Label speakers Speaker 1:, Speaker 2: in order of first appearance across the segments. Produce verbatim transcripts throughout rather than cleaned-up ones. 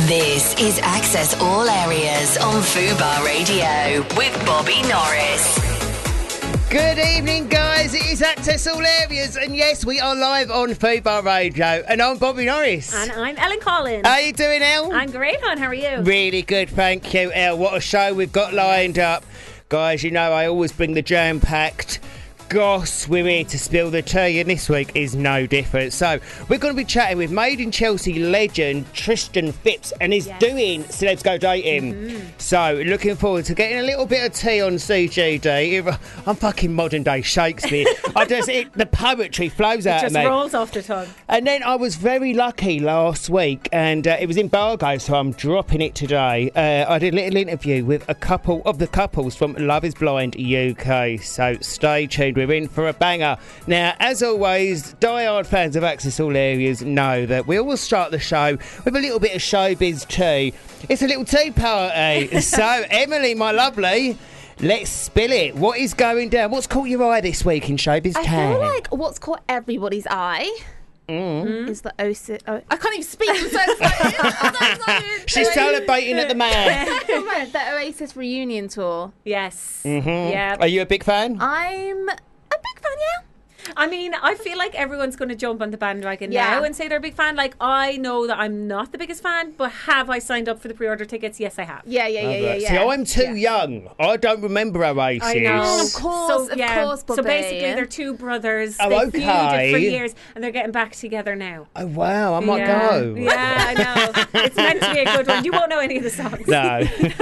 Speaker 1: This is Access All Areas on Fubar Radio with Bobby Norris.
Speaker 2: Good evening, guys. It is Access All Areas, and yes, we are live on Fubar Radio. And I'm Bobby Norris.
Speaker 3: And I'm Ellen Collins.
Speaker 2: How you doing, Elle?
Speaker 3: I'm great, hon. How are you?
Speaker 2: Really good, thank you, Elle. What a show we've got lined up. Guys, you know I always bring the jam-packed goss. We're here to spill the tea, and this week is no different. So we're going to be chatting with Made in Chelsea legend Tristan Phipps, and he's
Speaker 3: Yes.
Speaker 2: doing Celebs Go Dating. Mm-hmm. So looking forward to getting a little bit of tea on C G D. I'm fucking modern day Shakespeare. I just it, the poetry flows
Speaker 3: It
Speaker 2: out
Speaker 3: just
Speaker 2: of me.
Speaker 3: rolls off the tongue.
Speaker 2: And then I was very lucky last week, and uh, it was in Bargo, so I'm dropping it today. Uh, I did a little interview with a couple of the couples from Love is Blind U K, so stay tuned. We're in for a banger. Now, as always, diehard fans of Access All Areas know that we always start the show with a little bit of showbiz tea. It's a little tea party. So, Emily, my lovely, let's spill it. What is going down? What's caught your eye this week in showbiz
Speaker 4: I
Speaker 2: town?
Speaker 4: feel like what's caught everybody's eye
Speaker 2: Mm.
Speaker 4: is the Oasis. Oh, I can't even speak. I'm so excited. I'm so excited.
Speaker 2: She's celebrating at the man.
Speaker 4: The Oasis reunion tour.
Speaker 3: Yes.
Speaker 2: Mm-hmm.
Speaker 3: Yeah.
Speaker 2: Are you a big fan?
Speaker 4: I'm a big fan, yeah.
Speaker 3: I mean, I feel like everyone's going to jump on the bandwagon
Speaker 4: Yeah.
Speaker 3: now and say they're a big fan. Like, I know that I'm not the biggest fan, but have I signed up for the pre-order tickets? Yes, I have.
Speaker 4: Yeah, yeah, yeah, yeah, yeah.
Speaker 2: See, I'm too
Speaker 4: Yeah.
Speaker 2: young. I don't remember Oasis.
Speaker 3: I know.
Speaker 4: Of course,
Speaker 3: so,
Speaker 4: of
Speaker 3: yeah.
Speaker 4: course,
Speaker 3: So
Speaker 4: Bobby.
Speaker 3: basically, they're two brothers.
Speaker 2: Oh,
Speaker 3: they
Speaker 2: okay.
Speaker 3: feuded for years, and they're getting back together now.
Speaker 2: Oh, wow. I might
Speaker 3: yeah.
Speaker 2: go.
Speaker 3: Yeah, I know. It's meant to be a good one. You won't know any of the songs.
Speaker 2: No.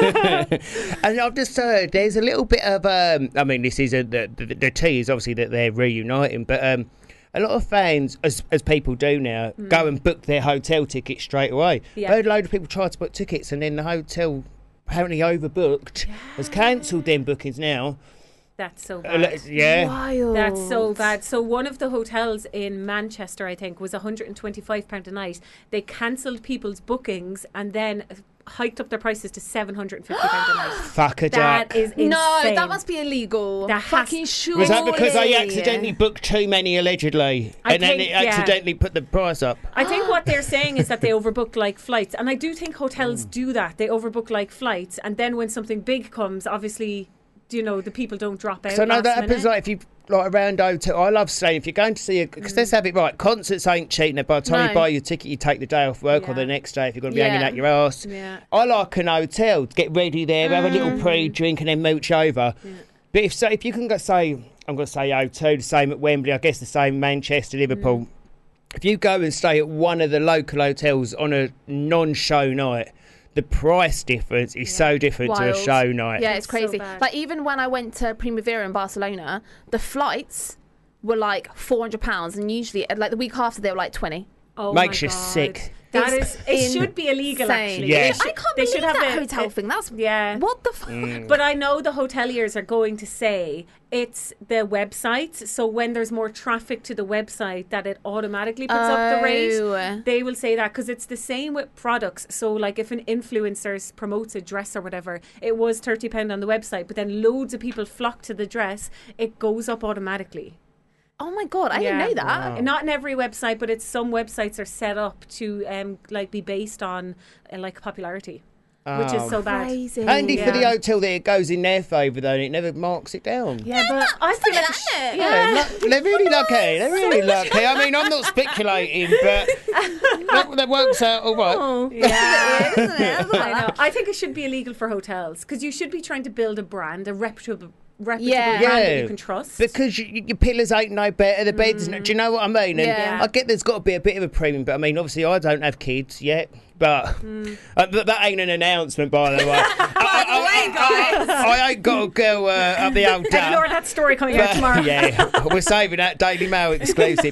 Speaker 2: And I've just heard there's a little bit of, um, I mean, this is a, the, the, the tea is obviously that they're reuniting, but um, a lot of fans, as as people do now, mm. go and book their hotel tickets straight away.
Speaker 3: Yeah.
Speaker 2: I heard a load of people try to book tickets, and then the hotel, apparently overbooked, yeah. has cancelled them bookings now.
Speaker 3: That's so
Speaker 2: Uh,
Speaker 3: bad.
Speaker 2: yeah.
Speaker 4: Wild.
Speaker 3: That's so bad. So one of the hotels in Manchester, I think, was one hundred twenty-five pounds a night. They cancelled people's bookings and then hiked up their prices to seven hundred fifty pounds a night.
Speaker 2: Fuck a duck.
Speaker 3: That is insane.
Speaker 4: No, that must be illegal.
Speaker 3: That has-
Speaker 4: Fucking sure.
Speaker 2: Was that because they accidentally booked too many, allegedly,
Speaker 3: I
Speaker 2: and then
Speaker 3: think,
Speaker 2: it
Speaker 3: yeah.
Speaker 2: accidentally put the price up?
Speaker 3: I think what they're saying is that they overbooked like flights. And I do think hotels do that. They overbook like flights. And then when something big comes, obviously, you know, the people don't drop out.
Speaker 2: So I know
Speaker 3: last
Speaker 2: that happens
Speaker 3: minute.
Speaker 2: like if you like around hotel. I love staying. If you're going to see a, because let's have it right. Concerts ain't cheap. Now, by the time
Speaker 4: No.
Speaker 2: you buy your ticket, you take the day off work or
Speaker 3: Yeah.
Speaker 2: the next day if you're going to be
Speaker 4: Yeah.
Speaker 2: hanging out your ass.
Speaker 3: Yeah.
Speaker 2: I like an hotel to get ready there, have a little pre-drink, and then mooch over.
Speaker 3: Yeah.
Speaker 2: But if so, if you can go say, I'm going to say O two, the same at Wembley. I guess the same Manchester, Liverpool. If you go and stay at one of the local hotels on a non-show night, the price difference is so different to a
Speaker 4: Wild.
Speaker 2: show night.
Speaker 4: Yeah, it's
Speaker 3: It's so
Speaker 4: crazy.
Speaker 3: bad.
Speaker 4: Like, even when I went to Primavera in Barcelona, the flights were like four hundred pounds, and usually, like, the week after, they were like twenty.
Speaker 3: Oh
Speaker 2: Makes
Speaker 3: my
Speaker 2: you
Speaker 3: God.
Speaker 2: sick.
Speaker 3: That
Speaker 4: It's
Speaker 3: is, it should be illegal,
Speaker 4: insane.
Speaker 3: actually.
Speaker 2: Yeah.
Speaker 3: They
Speaker 2: I
Speaker 3: should-
Speaker 4: I can't
Speaker 3: they
Speaker 4: believe
Speaker 3: should have
Speaker 4: that
Speaker 3: a-
Speaker 4: hotel
Speaker 3: a-
Speaker 4: thing. That's
Speaker 3: Yeah.
Speaker 4: what the fuck.
Speaker 2: Mm.
Speaker 3: But I know the hoteliers are going to say it's the website. So when there's more traffic to the website, that it automatically puts up the
Speaker 4: Oh.
Speaker 3: rate. They will say that because it's the same with products. So like if an influencer promotes a dress or whatever, it was thirty pounds on the website, but then loads of people flock to the dress, it goes up automatically.
Speaker 4: Oh my God, I
Speaker 3: Yeah.
Speaker 4: didn't know that.
Speaker 2: Wow.
Speaker 3: Not in every website, but it's some websites are set up to um like be based on uh, like popularity, which is
Speaker 2: Oh.
Speaker 3: so bad.
Speaker 4: Crazy.
Speaker 2: Handy for the
Speaker 3: Yeah.
Speaker 2: hotel that it goes in their favour though, and it never marks it down.
Speaker 3: Yeah, but I feel like
Speaker 4: Isn't it?
Speaker 2: Yeah, lu- they're really lucky. They're really lucky. I mean, I'm not speculating, but that, that works out all right.
Speaker 4: Oh,
Speaker 3: Yeah.
Speaker 4: isn't it? Isn't it?
Speaker 3: I know. I think it should be illegal for hotels because you should be trying to build a brand, a reputable, reputable
Speaker 4: Yeah.
Speaker 3: brand that
Speaker 2: Yeah.
Speaker 3: you can trust.
Speaker 2: Because you, your pillars ain't no better, the beds. No, do you know what I mean? And
Speaker 4: Yeah.
Speaker 2: I get there's got to be a bit of a premium, but I mean, obviously, I don't have kids yet. But uh, th- that ain't an announcement, by the way. By
Speaker 4: the way, guys.
Speaker 2: I ain't got a girl uh, up the old duck.
Speaker 3: Ignore that story coming out
Speaker 2: But,
Speaker 3: tomorrow.
Speaker 2: yeah, we're saving that Daily Mail exclusive.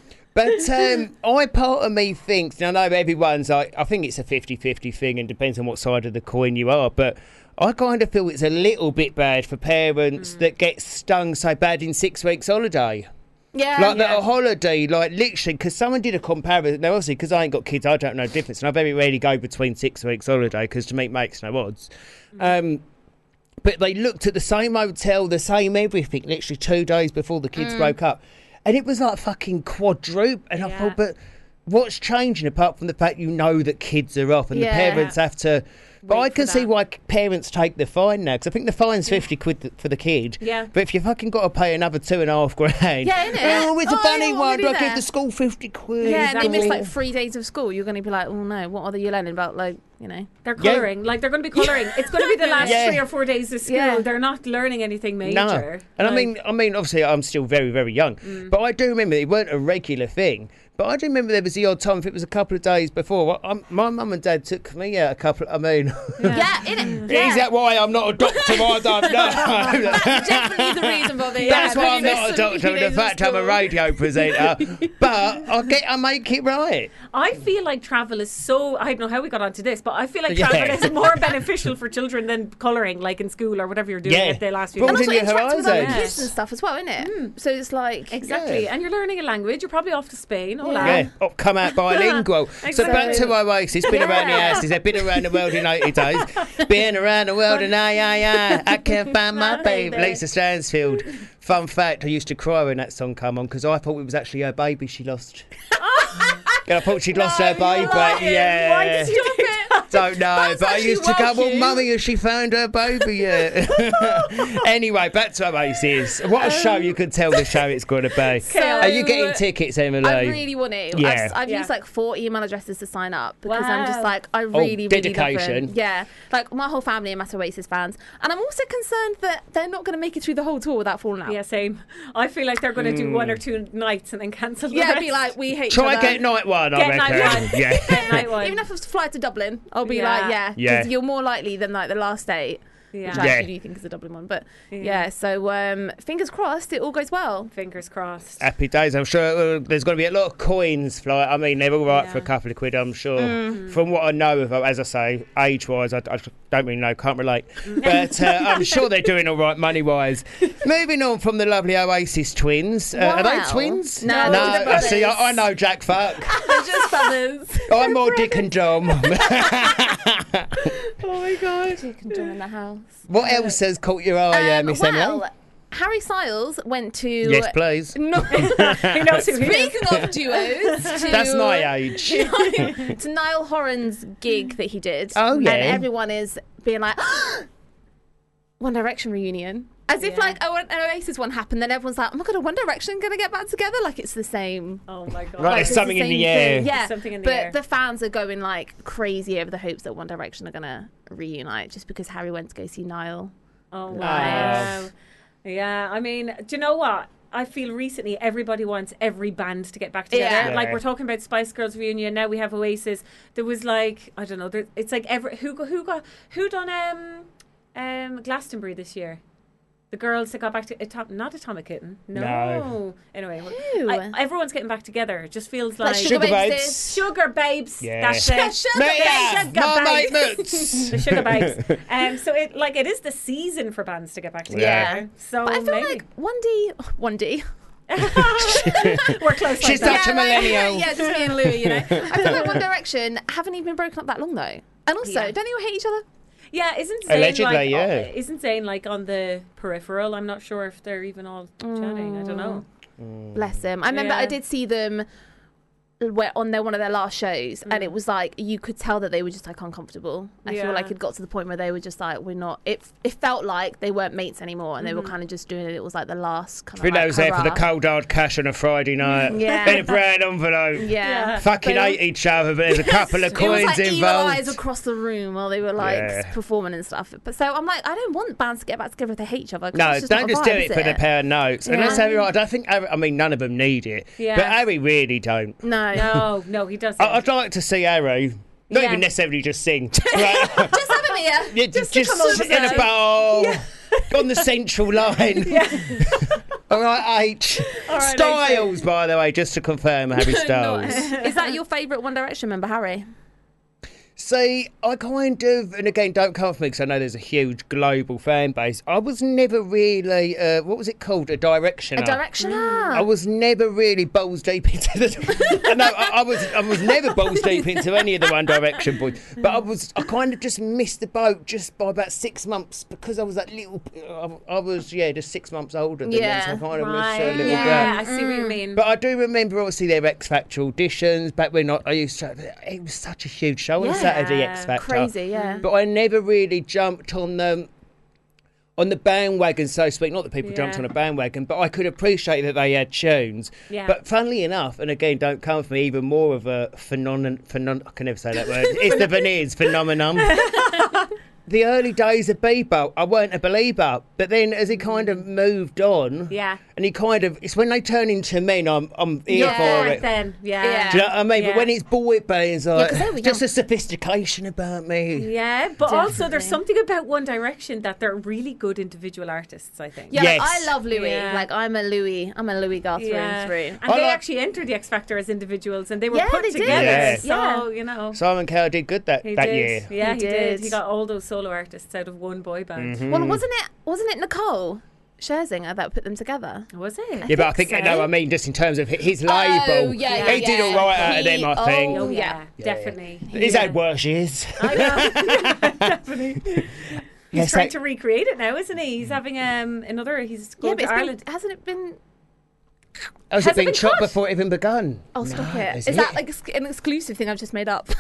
Speaker 2: But um, I part of me thinks, and I know everyone's like, I think it's a fifty-fifty thing and depends on what side of the coin you are, but I kind of feel it's a little bit bad for parents that get stung so bad in six weeks holiday.
Speaker 4: Yeah.
Speaker 2: Like
Speaker 3: Yeah.
Speaker 2: that a holiday, like literally, because someone did a comparison. Now, obviously, because I ain't got kids, I don't know the difference, and I very rarely go between six weeks holiday because to me it makes no odds. Um, but they looked at the same hotel, the same everything, literally two days before the kids broke up, and it was like fucking quadruple. And I
Speaker 3: Yeah.
Speaker 2: thought, but what's changing apart from the fact you know that kids are off and
Speaker 4: Yeah.
Speaker 2: the parents have to. But
Speaker 3: Wait
Speaker 2: I
Speaker 3: for
Speaker 2: can see
Speaker 3: that.
Speaker 2: why parents take the fine now, because I think the fine's fifty quid th- for the kid.
Speaker 3: Yeah.
Speaker 2: But if you fucking got to pay another two and a half grand,
Speaker 4: Yeah, innit?
Speaker 2: oh, it's a
Speaker 4: Oh,
Speaker 2: funny
Speaker 4: yeah, what
Speaker 2: one.
Speaker 4: we
Speaker 2: Do I
Speaker 4: do
Speaker 2: give
Speaker 4: there?
Speaker 2: the school fifty quid?
Speaker 4: Yeah, and they miss
Speaker 3: Exactly.
Speaker 4: like three days of school. You're going to be like, oh no, what are you learning about? Like, you know.
Speaker 3: They're
Speaker 2: Yeah.
Speaker 3: colouring. Like, they're going to be colouring. It's going to be the last
Speaker 2: Yeah.
Speaker 3: three or four days of school.
Speaker 4: Yeah.
Speaker 3: They're not learning anything major.
Speaker 2: No, and I
Speaker 3: Like,
Speaker 2: mean, I mean, obviously, I'm still very, very young,
Speaker 3: Mm.
Speaker 2: but I do remember it weren't a regular thing. But I do remember there was the odd time if it was a couple of days before. Well, I'm, my mum and dad took me out a couple. I mean,
Speaker 4: Yeah, innit?
Speaker 2: is that why I'm not a doctor? I don't know.
Speaker 4: That's definitely the reason, Bobby.
Speaker 2: That's
Speaker 4: yeah,
Speaker 2: why I'm
Speaker 4: miss
Speaker 2: not a
Speaker 4: some
Speaker 2: doctor.
Speaker 4: few
Speaker 2: The
Speaker 4: days of
Speaker 2: fact I'm a
Speaker 4: school.
Speaker 2: radio presenter, but I get, I make it right.
Speaker 3: I feel like travel is so. I don't know how we got onto this, but I feel like
Speaker 2: Yeah.
Speaker 3: travel is more beneficial for children than colouring, like in school or whatever you're doing
Speaker 2: Yeah.
Speaker 3: at the last few
Speaker 2: Broaden
Speaker 4: And
Speaker 3: months.
Speaker 4: also
Speaker 2: your
Speaker 4: interacting with other
Speaker 2: horizons.
Speaker 4: kids and stuff as well, innit? So it's like
Speaker 3: Exactly,
Speaker 2: Yeah.
Speaker 3: and you're learning a language. You're probably off to Spain. Oh,
Speaker 4: Yeah.
Speaker 2: Yeah, oh, come out bilingual. So back
Speaker 3: Exactly.
Speaker 2: to Oasis, been around the
Speaker 4: Yeah.
Speaker 2: houses, they've been around the world in eighty days. Been around the world and I, I, I, I can't find my
Speaker 3: My
Speaker 2: baby.
Speaker 3: baby.
Speaker 2: Lisa Stansfield. Fun fact, I used to cry when that song come on because I thought it was actually her baby she lost. And I thought she'd lost her baby.
Speaker 3: lying.
Speaker 2: Yeah.
Speaker 3: Why did you do it?
Speaker 2: Don't know,
Speaker 4: That's
Speaker 2: but I
Speaker 4: actually
Speaker 2: used to go, well,
Speaker 4: working.
Speaker 2: mummy, has she found her baby yet? Anyway, back to Oasis. What a show you could tell the show it's going to be.
Speaker 4: So-
Speaker 2: Are you getting tickets, Emily?
Speaker 4: I really want to.
Speaker 2: Yeah.
Speaker 4: I've, I've
Speaker 3: Yeah.
Speaker 4: used like four email addresses to sign up because I'm just
Speaker 3: Wow.
Speaker 4: like, I really, really love
Speaker 2: dedication.
Speaker 4: them. Yeah. Like my whole family are massive Oasis fans. And I'm also concerned that they're not going to make it through the whole tour without falling out.
Speaker 3: Yeah, same. I feel like they're going to do one or two nights and then cancel. The
Speaker 4: Yeah,
Speaker 3: rest.
Speaker 4: be like, we hate each
Speaker 2: Try
Speaker 4: other.
Speaker 2: get night one, I
Speaker 3: Get night
Speaker 2: reckon.
Speaker 3: one.
Speaker 2: Yeah.
Speaker 3: Get night one.
Speaker 4: Even if it's fly to Dublin, I'll be
Speaker 3: Yeah.
Speaker 4: like, yeah.
Speaker 2: Yeah.
Speaker 4: 'cause you're more likely than like the last date.
Speaker 3: Yeah.
Speaker 4: Which I
Speaker 2: Yeah.
Speaker 4: actually do think is a Dublin one. But yeah,
Speaker 3: Yeah.
Speaker 4: so um, fingers crossed it all goes well.
Speaker 3: Fingers crossed.
Speaker 2: Happy days. I'm sure uh, there's going to be a lot of coins fly. I mean, they're all right for a
Speaker 3: Yeah.
Speaker 2: couple of quid, I'm sure.
Speaker 4: Mm.
Speaker 2: From what I know of, as I say, age-wise, I, I don't really know, can't relate. But uh, I'm sure they're doing all right money-wise. Moving on from the lovely Oasis twins. Uh, Are they
Speaker 4: Wow.
Speaker 2: twins?
Speaker 4: No,
Speaker 2: no.
Speaker 4: they're
Speaker 2: I see,
Speaker 4: brothers.
Speaker 2: I, I know Jack Fuck.
Speaker 4: They're just brothers.
Speaker 2: I'm more Dick and Dom.
Speaker 4: Oh my god. You can join in the house.
Speaker 2: What else has caught your eye, uh,
Speaker 4: Um,
Speaker 2: Miss
Speaker 4: well,
Speaker 2: Emily?
Speaker 4: Harry Styles went to.
Speaker 2: Yes, please.
Speaker 4: No.
Speaker 3: He knows who he is.
Speaker 4: Speaking of duos, to,
Speaker 2: That's my age.
Speaker 4: to Niall Horan's gig that he did.
Speaker 2: Oh, yeah.
Speaker 4: And everyone is being like, One Direction reunion. As if
Speaker 3: Yeah.
Speaker 4: like oh, an Oasis one happened, then everyone's like, oh my god, are One Direction going to get back together? Like it's the same.
Speaker 3: Oh my god.
Speaker 2: Right,
Speaker 4: Like,
Speaker 2: there's
Speaker 4: it's
Speaker 2: something in
Speaker 4: same
Speaker 2: the air.
Speaker 4: thing. Yeah,
Speaker 3: Something in the
Speaker 4: but
Speaker 3: air.
Speaker 4: the fans are going like crazy over the hopes that One Direction are going to reunite just because Harry went to go see Niall.
Speaker 3: Oh
Speaker 2: Wow.
Speaker 3: wow. Yeah, I mean, do you know what? I feel recently everybody wants every band to get back together.
Speaker 4: Yeah.
Speaker 3: Like
Speaker 2: Yeah.
Speaker 3: we're talking about Spice Girls reunion. Now we have Oasis. There was like I don't know. There, it's like every who go, who got who done um um Glastonbury this year. The girls that got back to Atom- not Atomic Kitten. No.
Speaker 2: No.
Speaker 3: Anyway,
Speaker 4: Who?
Speaker 3: I, everyone's getting back together. It just feels
Speaker 4: Like
Speaker 3: like
Speaker 4: Sugar,
Speaker 2: Sugar
Speaker 4: Babes.
Speaker 2: Babes.
Speaker 4: did.
Speaker 3: Sugar Babes.
Speaker 2: Yeah.
Speaker 3: That's it.
Speaker 4: Sugar
Speaker 2: Mate, yeah,
Speaker 3: Sugar
Speaker 2: my mate
Speaker 3: Babes.
Speaker 2: Moots.
Speaker 3: The Sugar Babes. Um, so it like it is the season for bands to get back together.
Speaker 2: Yeah.
Speaker 3: So
Speaker 4: But I feel
Speaker 3: maybe.
Speaker 4: like one D, one D.
Speaker 3: We're close.
Speaker 2: She's
Speaker 3: like that.
Speaker 2: such a millennial.
Speaker 4: Yeah, just me and Louis, you know. I feel like One Direction haven't even been broken up that long though. And also,
Speaker 3: Yeah.
Speaker 4: don't you hate each other?
Speaker 3: Yeah, isn't Zayn
Speaker 2: Allegedly,
Speaker 3: like,
Speaker 2: yeah.
Speaker 3: uh, isn't Zayn like on the peripheral? I'm not sure if they're even all chatting. I don't know.
Speaker 4: Bless them. I remember
Speaker 3: Yeah.
Speaker 4: I did see them where on their one of their last shows, and it was like you could tell that they were just like uncomfortable. I feel
Speaker 3: Yeah.
Speaker 4: like it got to the point where they were just like, we're not. It it felt like they weren't mates anymore, and they were kind of just doing it. It was like the last kind of.
Speaker 2: Who
Speaker 4: like,
Speaker 2: knows there for the
Speaker 4: hurrah.
Speaker 2: cold hard cash on a Friday night?
Speaker 4: Yeah.
Speaker 2: In a brown envelope.
Speaker 4: Yeah.
Speaker 3: Yeah.
Speaker 2: Fucking
Speaker 4: But it
Speaker 2: hate each other, but there's a couple of
Speaker 4: It was
Speaker 2: coins
Speaker 4: like evil
Speaker 2: involved.
Speaker 4: eyes across the room while they were like
Speaker 2: Yeah.
Speaker 4: performing and stuff. But so I'm like, I don't want bands to get back together if they hate each other. 'cause
Speaker 2: No,
Speaker 4: it's just
Speaker 2: don't
Speaker 4: not a
Speaker 2: just
Speaker 4: vibe,
Speaker 2: do
Speaker 4: is
Speaker 2: it for the pair of notes. And
Speaker 4: Yeah.
Speaker 2: let's have it right. I don't think, Harry, I mean, none of them need it.
Speaker 3: Yeah.
Speaker 2: But Harry really don't.
Speaker 4: No.
Speaker 3: No, no, he doesn't.
Speaker 2: I, I'd like to see Harry, not
Speaker 3: Yeah.
Speaker 2: even necessarily just sing. Right?
Speaker 4: Just have him here.
Speaker 2: Yeah,
Speaker 4: just
Speaker 2: just
Speaker 4: to come over
Speaker 2: sit in a
Speaker 4: there.
Speaker 2: bar on the central line. All right, H.
Speaker 3: right,
Speaker 2: Styles, by the way, just to confirm, Harry Styles.
Speaker 4: Nice. Is that your favourite One Direction member, Harry?
Speaker 2: See, I kind of, and again, don't come for me because I know there's a huge global fan base. I was never really, uh, what was it called? A directioner.
Speaker 4: A directioner.
Speaker 2: I was never really balls deep into the. no, I, I was. I was never balls deep into any of the One Direction boys. But I was. I kind of just missed the boat just by about six months because I was that little. I, I was yeah, just six months older than
Speaker 4: Yeah.
Speaker 2: them, so I kind of
Speaker 3: Right.
Speaker 2: missed a little
Speaker 3: Yeah,
Speaker 2: bit.
Speaker 3: I see what you mean.
Speaker 2: But I do remember obviously their X Factor auditions back when I, I used to. It was such a huge show on
Speaker 4: Yeah.
Speaker 2: Saturday, X Factor.
Speaker 4: Crazy, yeah.
Speaker 2: But I never really jumped on the on the bandwagon, so to speak. Not that people jumped
Speaker 3: Yeah.
Speaker 2: on a bandwagon, but I could appreciate that they had tunes.
Speaker 3: Yeah.
Speaker 2: But funnily enough, and again, don't come for me, even more of a phenomenon. Phenon- I can never say that word. It's the veneers phenomenon. The early days of Bebo, I weren't a believer, but then as he kind of moved on,
Speaker 3: Yeah.
Speaker 2: and he kind of, it's when they turn into men, I'm, I'm here
Speaker 3: Yeah,
Speaker 2: for
Speaker 3: right
Speaker 2: it.
Speaker 3: then. Yeah.
Speaker 4: Yeah.
Speaker 2: Do you know what I mean?
Speaker 3: Yeah.
Speaker 2: But when it's boy bands, like,
Speaker 4: 'cause they were
Speaker 2: just
Speaker 4: young.
Speaker 2: a sophistication about me.
Speaker 3: Yeah, but also there's
Speaker 4: Definitely.
Speaker 3: something about One Direction that they're really good individual artists, I think.
Speaker 4: Yeah,
Speaker 2: Yes.
Speaker 4: like, I love Louis.
Speaker 3: Yeah.
Speaker 4: Like I'm a Louis. I'm a Louis Goth through and through.
Speaker 3: And
Speaker 2: I
Speaker 3: they
Speaker 2: like-
Speaker 3: actually entered the X Factor as individuals, and they were
Speaker 4: Yeah,
Speaker 3: put
Speaker 4: they did.
Speaker 3: together.
Speaker 2: Yeah.
Speaker 3: So
Speaker 4: Yeah.
Speaker 3: you know,
Speaker 2: Simon Cowell did good that,
Speaker 3: he
Speaker 2: that
Speaker 3: did.
Speaker 2: year.
Speaker 3: Yeah,
Speaker 4: He
Speaker 3: he, did.
Speaker 4: did.
Speaker 3: He got all those solo artists out of one boy band.
Speaker 2: Mm-hmm.
Speaker 4: Well, wasn't it? Wasn't it Nicole Scherzinger that put them together?
Speaker 3: Was it?
Speaker 2: Yeah, but I
Speaker 4: think
Speaker 2: think,
Speaker 4: so.
Speaker 2: no, I mean, just in terms of hi- his
Speaker 4: Oh,
Speaker 2: label,
Speaker 4: yeah,
Speaker 3: yeah,
Speaker 2: he did
Speaker 4: yeah.
Speaker 2: all right out of them, I
Speaker 4: He-
Speaker 2: think.
Speaker 3: Oh
Speaker 4: Oh,
Speaker 3: yeah,
Speaker 4: yeah.
Speaker 3: definitely.
Speaker 2: He's
Speaker 3: yeah.
Speaker 2: had worse years.
Speaker 3: I know. Definitely. He's
Speaker 2: Yes,
Speaker 3: trying
Speaker 2: I-
Speaker 3: to recreate it now, isn't he? He's having um another. He's
Speaker 4: Yeah,
Speaker 3: going
Speaker 4: but
Speaker 3: to
Speaker 4: it's
Speaker 3: Ireland.
Speaker 4: been, hasn't it been?
Speaker 2: Has
Speaker 3: Has
Speaker 2: it
Speaker 3: it
Speaker 2: been
Speaker 3: been
Speaker 2: shot
Speaker 3: cut?
Speaker 2: before it even begun?
Speaker 4: Oh, stop
Speaker 2: No,
Speaker 4: it!
Speaker 2: is
Speaker 4: Is
Speaker 2: it?
Speaker 4: that like ex- an exclusive thing I've just made up?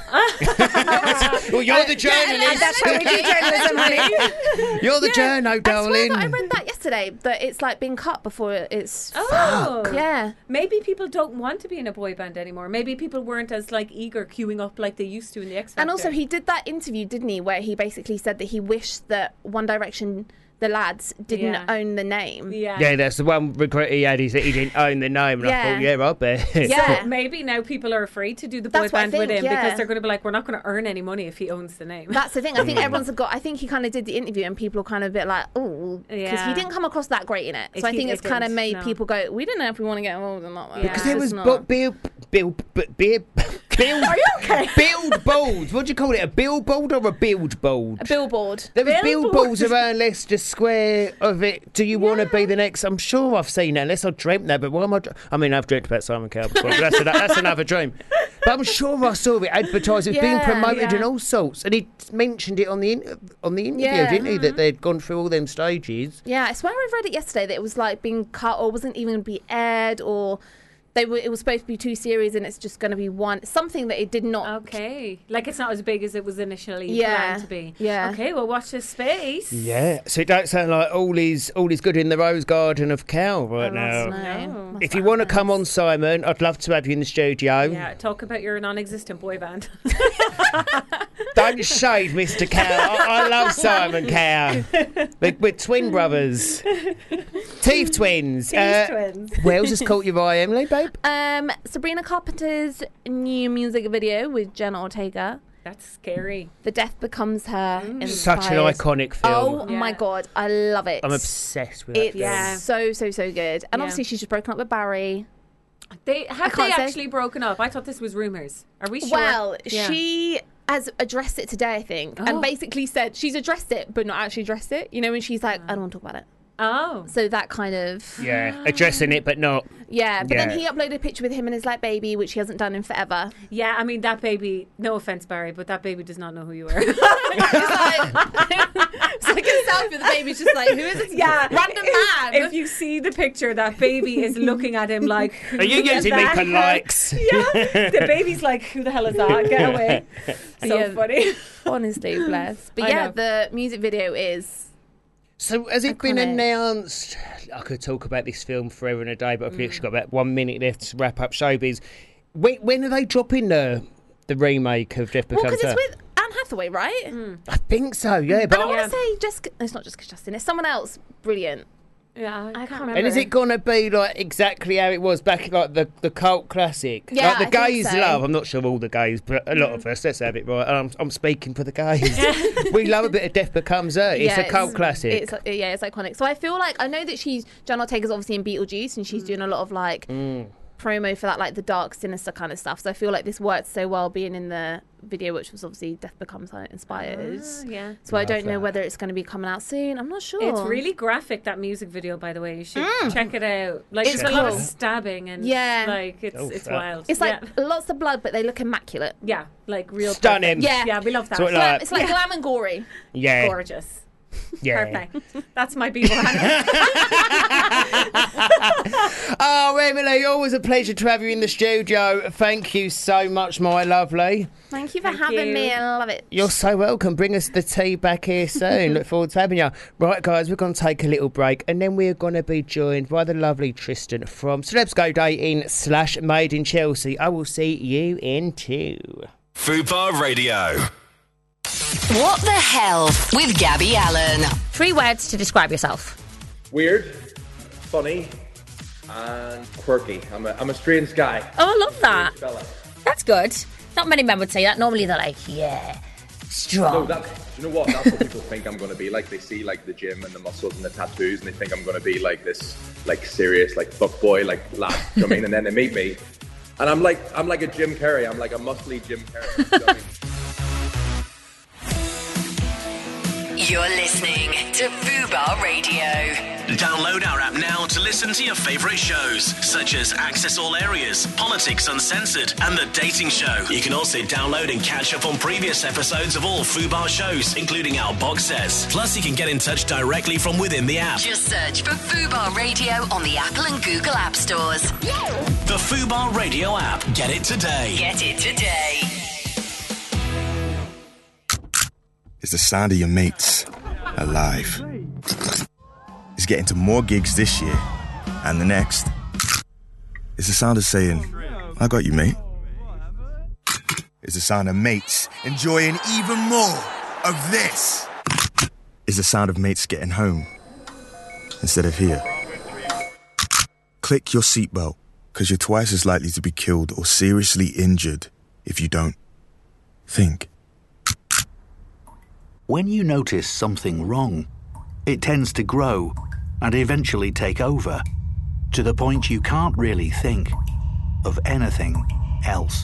Speaker 2: Well, you're the journalist.
Speaker 4: That's how we do journalism, honey.
Speaker 2: You're the
Speaker 4: Yeah,
Speaker 2: journo,
Speaker 4: I
Speaker 2: darling.
Speaker 4: swear that I read that yesterday. That it's like been cut before it's.
Speaker 3: Oh,
Speaker 4: Yeah.
Speaker 3: Maybe people don't want to be in a boy band anymore. Maybe people weren't as like eager queuing up like they used to in the X Factor.
Speaker 4: And also, he did that interview, didn't he, where he basically said that he wished that One Direction, the lads, didn't
Speaker 3: Yeah.
Speaker 4: own the name.
Speaker 3: yeah.
Speaker 2: Yeah, that's the one regret he had is that he didn't own the name. And I
Speaker 4: Yeah.
Speaker 2: thought, yeah, I bet.
Speaker 4: Yeah.
Speaker 3: So maybe now people are afraid to do the boy
Speaker 4: That's what I
Speaker 3: band with
Speaker 4: think,
Speaker 3: him
Speaker 4: yeah.
Speaker 3: because they're going to be like, we're not going to earn any money if he owns the name.
Speaker 4: That's the thing. I think
Speaker 2: Mm.
Speaker 4: everyone's got. I think he kind of did the interview, and people are kind of a bit like, oh, because
Speaker 3: Yeah.
Speaker 4: he didn't come across that great in it.
Speaker 3: It-
Speaker 4: So I
Speaker 3: he-
Speaker 4: think
Speaker 3: it
Speaker 4: it's kind of
Speaker 3: didn't,
Speaker 4: made
Speaker 3: no.
Speaker 4: people go, we don't know if we want to get involved or not. though."
Speaker 3: Yeah.
Speaker 2: Because it
Speaker 4: It's
Speaker 2: was
Speaker 4: not.
Speaker 2: bu- build, build, build, build, build.
Speaker 3: Are you okay?
Speaker 2: Billboards. What do you call it? A billboard or a billboard?
Speaker 4: a billboard.
Speaker 2: There was
Speaker 3: Billboard.
Speaker 2: billboards around Leicester Square of it. Do you want to be the next? I'm sure I've seen that, unless I dreamt that. But why am I? dr- I mean, I've dreamt about Simon Cowell before. But that's, a, that's another dream. But I'm sure I saw it advertised. It was being
Speaker 4: Yeah,
Speaker 2: promoted
Speaker 3: yeah.
Speaker 2: and all sorts. And he mentioned it on the in, on the interview,
Speaker 4: Yeah.
Speaker 2: didn't he? That they'd gone through all them stages.
Speaker 4: Yeah, I swear I read it yesterday that it was like being cut or wasn't even going to be aired, or they were. It was supposed to be two series and it's just going to be one. Something that it did not.
Speaker 3: Okay. Like it's not as big as it was initially
Speaker 4: Yeah.
Speaker 3: planned to be.
Speaker 4: Yeah.
Speaker 3: Okay, well, watch this space.
Speaker 2: Yeah. So it don't sound like all is all is good in the rose garden of Cal right
Speaker 4: Oh,
Speaker 2: now.
Speaker 3: No.
Speaker 4: Must
Speaker 2: If you
Speaker 4: that
Speaker 2: want to
Speaker 4: happen.
Speaker 2: come on, Simon, I'd love to have you in the studio.
Speaker 3: Yeah, talk about your non-existent boy band.
Speaker 2: Don't shade, Mister Cow. I, I love Simon Cow. We're, we're twin brothers. Teeth twins.
Speaker 3: Teeth
Speaker 2: Uh,
Speaker 3: twins.
Speaker 2: What else has caught your eye, Emily, babe?
Speaker 4: Um, Sabrina Carpenter's new music video with Jenna Ortega.
Speaker 3: That's scary.
Speaker 4: The Death Becomes Her.
Speaker 2: Such an
Speaker 4: inspired.
Speaker 2: iconic film.
Speaker 4: Oh
Speaker 3: Yeah.
Speaker 4: my god, I love it.
Speaker 2: I'm obsessed with
Speaker 4: It's
Speaker 2: that
Speaker 3: Yeah.
Speaker 2: film.
Speaker 4: so so so good. And
Speaker 3: Yeah.
Speaker 4: obviously she's just broken up with Barry.
Speaker 3: They have they
Speaker 4: can't say.
Speaker 3: actually broken up? I thought this was rumors. Are we sure?
Speaker 4: Well,
Speaker 3: Yeah.
Speaker 4: she has addressed it today, I think,
Speaker 3: Oh.
Speaker 4: and basically said she's addressed it, but not actually addressed it. You know, when she's like, I don't want to talk about it.
Speaker 3: Oh.
Speaker 4: So that kind of
Speaker 2: Yeah, addressing it, but not.
Speaker 4: yeah. But then
Speaker 2: Yeah.
Speaker 4: he uploaded a picture with him and his like baby, which he hasn't done in forever.
Speaker 3: Yeah, I mean that baby. No offense, Barry, but that baby does not know who you are.
Speaker 4: It's like, it's like a selfie with the baby's just like, who is this
Speaker 3: yeah,
Speaker 4: random man?
Speaker 3: If you see the picture, that baby is looking at him like.
Speaker 2: Are you
Speaker 3: "Who the
Speaker 2: using me for
Speaker 3: heck?"
Speaker 2: likes?
Speaker 3: Yeah, the baby's like, "Who the hell is that? Get away!" So
Speaker 4: Yeah.
Speaker 3: funny.
Speaker 4: Honestly, bless. But
Speaker 3: I
Speaker 4: yeah,
Speaker 3: know.
Speaker 4: the music video is
Speaker 2: So has it been
Speaker 4: Iconic.
Speaker 2: announced? I could talk about this film forever and a day, but I've
Speaker 3: Mm.
Speaker 2: literally got about one minute left to wrap up showbiz. When, when are they dropping the the remake of Death
Speaker 4: well
Speaker 2: Becomes
Speaker 4: because it's
Speaker 2: Her?
Speaker 4: with Anne Hathaway, right?
Speaker 3: Mm.
Speaker 2: I think so, yeah. But
Speaker 4: And I
Speaker 2: I-
Speaker 4: want to say Jessica. No, it's not Jessica Chastain. It's someone else. Brilliant.
Speaker 3: Yeah,
Speaker 4: I can't remember.
Speaker 2: And is it gonna be like exactly how it was back, like the, the cult classic?
Speaker 4: Yeah,
Speaker 2: like the
Speaker 4: I think
Speaker 2: gays
Speaker 4: so.
Speaker 2: love. I'm not sure all the gays, but a lot of us. Let's have it right. And I'm, I'm speaking for the gays. We love a bit of Death Becomes Her. It's
Speaker 4: Yeah,
Speaker 2: a cult classic.
Speaker 4: It's yeah, it's iconic. So I feel like I know that she's Jenna Ortega's obviously in Beetlejuice, and she's doing a lot of like promo for that, like the dark, sinister kind of stuff. So I feel like this worked so well being in the video, which was obviously Death Becomes Inspired.
Speaker 3: Ah, yeah.
Speaker 4: So
Speaker 5: Love
Speaker 4: I don't know
Speaker 5: that.
Speaker 4: whether it's going to be coming out soon. I'm not sure.
Speaker 3: It's really graphic, that music video, by the way. You should
Speaker 4: Mm.
Speaker 3: check it out. Like,
Speaker 4: It's
Speaker 3: there's a lot of
Speaker 4: cool.
Speaker 3: stabbing and
Speaker 4: Yeah.
Speaker 3: like it's
Speaker 2: Oh,
Speaker 3: it's
Speaker 2: fuck.
Speaker 3: wild.
Speaker 4: It's like
Speaker 3: yeah.
Speaker 4: lots of blood, but they look immaculate.
Speaker 3: yeah, like real
Speaker 2: Stunning.
Speaker 3: perfect.
Speaker 4: Yeah.
Speaker 3: yeah, we love that.
Speaker 2: Sort of
Speaker 4: Glam-
Speaker 2: like-
Speaker 4: it's like glam and gory.
Speaker 2: Yeah.
Speaker 3: Gorgeous.
Speaker 2: Yeah.
Speaker 3: Perfect. That's my people. Hannah.
Speaker 2: Oh, Emily, always a pleasure to have you in the studio. Thank you so much, my lovely.
Speaker 4: Thank you for
Speaker 3: Thank
Speaker 4: having
Speaker 3: you.
Speaker 4: me. I love it.
Speaker 2: You're so welcome. Bring us the tea back here soon. Look forward to having you. Right, guys, we're going to take a little break and then we're going to be joined by the lovely Tristan from Celebs Go Dating slash Made in Chelsea. I will see you in two.
Speaker 6: Fubar Radio.
Speaker 1: What the hell with Gabby Allen?
Speaker 7: Three words to describe yourself.
Speaker 8: Weird, funny, and quirky. I'm a, I'm a strange guy.
Speaker 7: Oh, I love that.
Speaker 8: Strange fella.
Speaker 7: That's good. Not many men would say that. Normally they're like, yeah, strong.
Speaker 8: No, that, you know what? That's what people think I'm going to be like. They see like the gym and the muscles and the tattoos, and they think I'm going to be like this, like serious, like fuck boy, like lad. You know what I mean? And then they meet me, and I'm like, I'm like a Jim Carrey. I'm like a muscly Jim Carrey. You know what I mean?
Speaker 1: You're listening to Fubar Radio.
Speaker 6: Download our app now to listen to your favourite shows, such as Access All Areas, Politics Uncensored, and The Dating Show. You can also download and catch up on previous episodes of all Fubar shows, including our box sets. Plus, you can get in touch directly from within the app.
Speaker 1: Just search for Fubar Radio on the Apple and Google App Stores.
Speaker 6: The Fubar Radio app. Get it today.
Speaker 1: Get it today.
Speaker 9: It's the sound of your mates alive. It's getting to more gigs this year and the next. It's the sound of saying, I got you, mate. It's the sound of mates enjoying even more of this. It's the sound of mates getting home instead of here. Click your seatbelt, because you're twice as likely to be killed or seriously injured if you don't. Think.
Speaker 10: When you notice something wrong, it tends to grow and eventually take over, to the point you can't really think of anything else.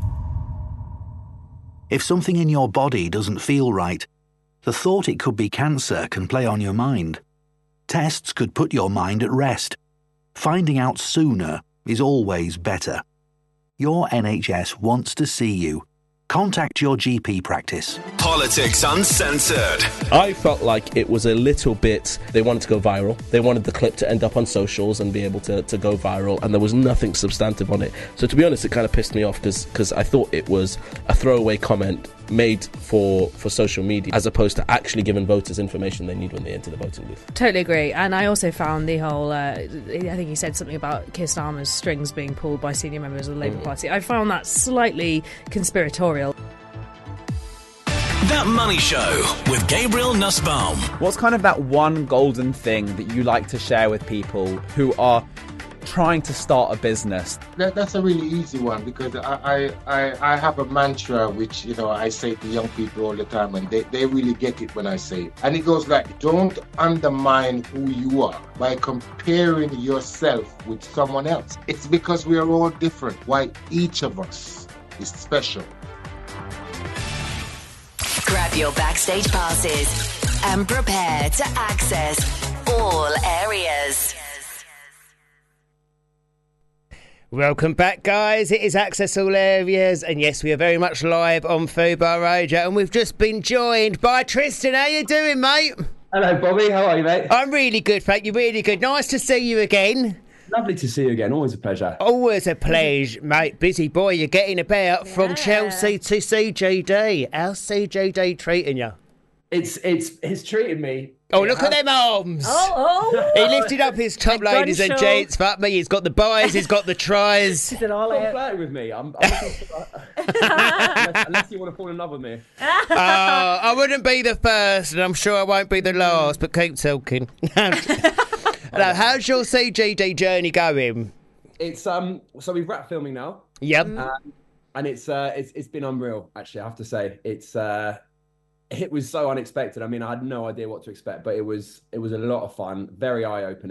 Speaker 10: If something in your body doesn't feel right, the thought it could be cancer can play on your mind. Tests could put your mind at rest. Finding out sooner is always better. Your N H S wants to see you. Contact your G P practice.
Speaker 6: Politics Uncensored.
Speaker 5: I felt like it was a little bit, they wanted to go viral. They wanted the clip to end up on socials and be able to, to go viral, and there was nothing substantive on it. So to be honest, it kind of pissed me off because I thought it was a throwaway comment made for, for social media as opposed to actually giving voters information they need when they enter the voting booth.
Speaker 11: Totally agree. And I also found the whole, uh, I think he said something about Keir Starmer's strings being pulled by senior members of the Labour
Speaker 5: Mm.
Speaker 11: Party. I found that slightly conspiratorial.
Speaker 6: That Money Show with Gabriel Nussbaum.
Speaker 12: What's kind of that one golden thing that you like to share with people who are trying to start a business?
Speaker 13: That, that's a really easy one, because I, I, I, I have a mantra which, you know, I say to young people all the time, and they, they really get it when I say it. And it goes like, don't undermine who you are by comparing yourself with someone else. It's because we are all different, why each of us is special.
Speaker 1: Grab your backstage passes and prepare to access all areas.
Speaker 2: Welcome back, guys. It is Access All Areas, and yes, we are very much live on Fubar Radio, and we've just been joined by Tristan. How you doing, mate?
Speaker 14: Hello, Bobby. How are you, mate?
Speaker 2: I'm really good, thank you. Really good. Nice to see you again.
Speaker 14: Lovely to see you again. Always a pleasure.
Speaker 2: Always a pleasure, mate. Busy boy, you're getting about yeah. from Chelsea to C G D. How's C G D treating you?
Speaker 14: It's it's it's treating me.
Speaker 2: Oh, look at them arms.
Speaker 7: Oh, oh.
Speaker 2: He lifted up his top, ladies and gents. Fuck me, he's got the buys, he's got the tries.
Speaker 3: Is it all
Speaker 14: Stop flirting with me. I'm, I'm looking for, unless, unless you want to fall in love with me.
Speaker 2: Uh, I wouldn't be the first, and I'm sure I won't be the last, but keep talking. Now, how's your C G D journey going?
Speaker 14: It's um. So we've wrapped filming now.
Speaker 2: Yep.
Speaker 14: Um, and it's uh, it's it's been unreal. Actually, I have to say, it's uh, it was so unexpected. I mean, I had no idea what to expect, but it was it was a lot of fun, very eye opening.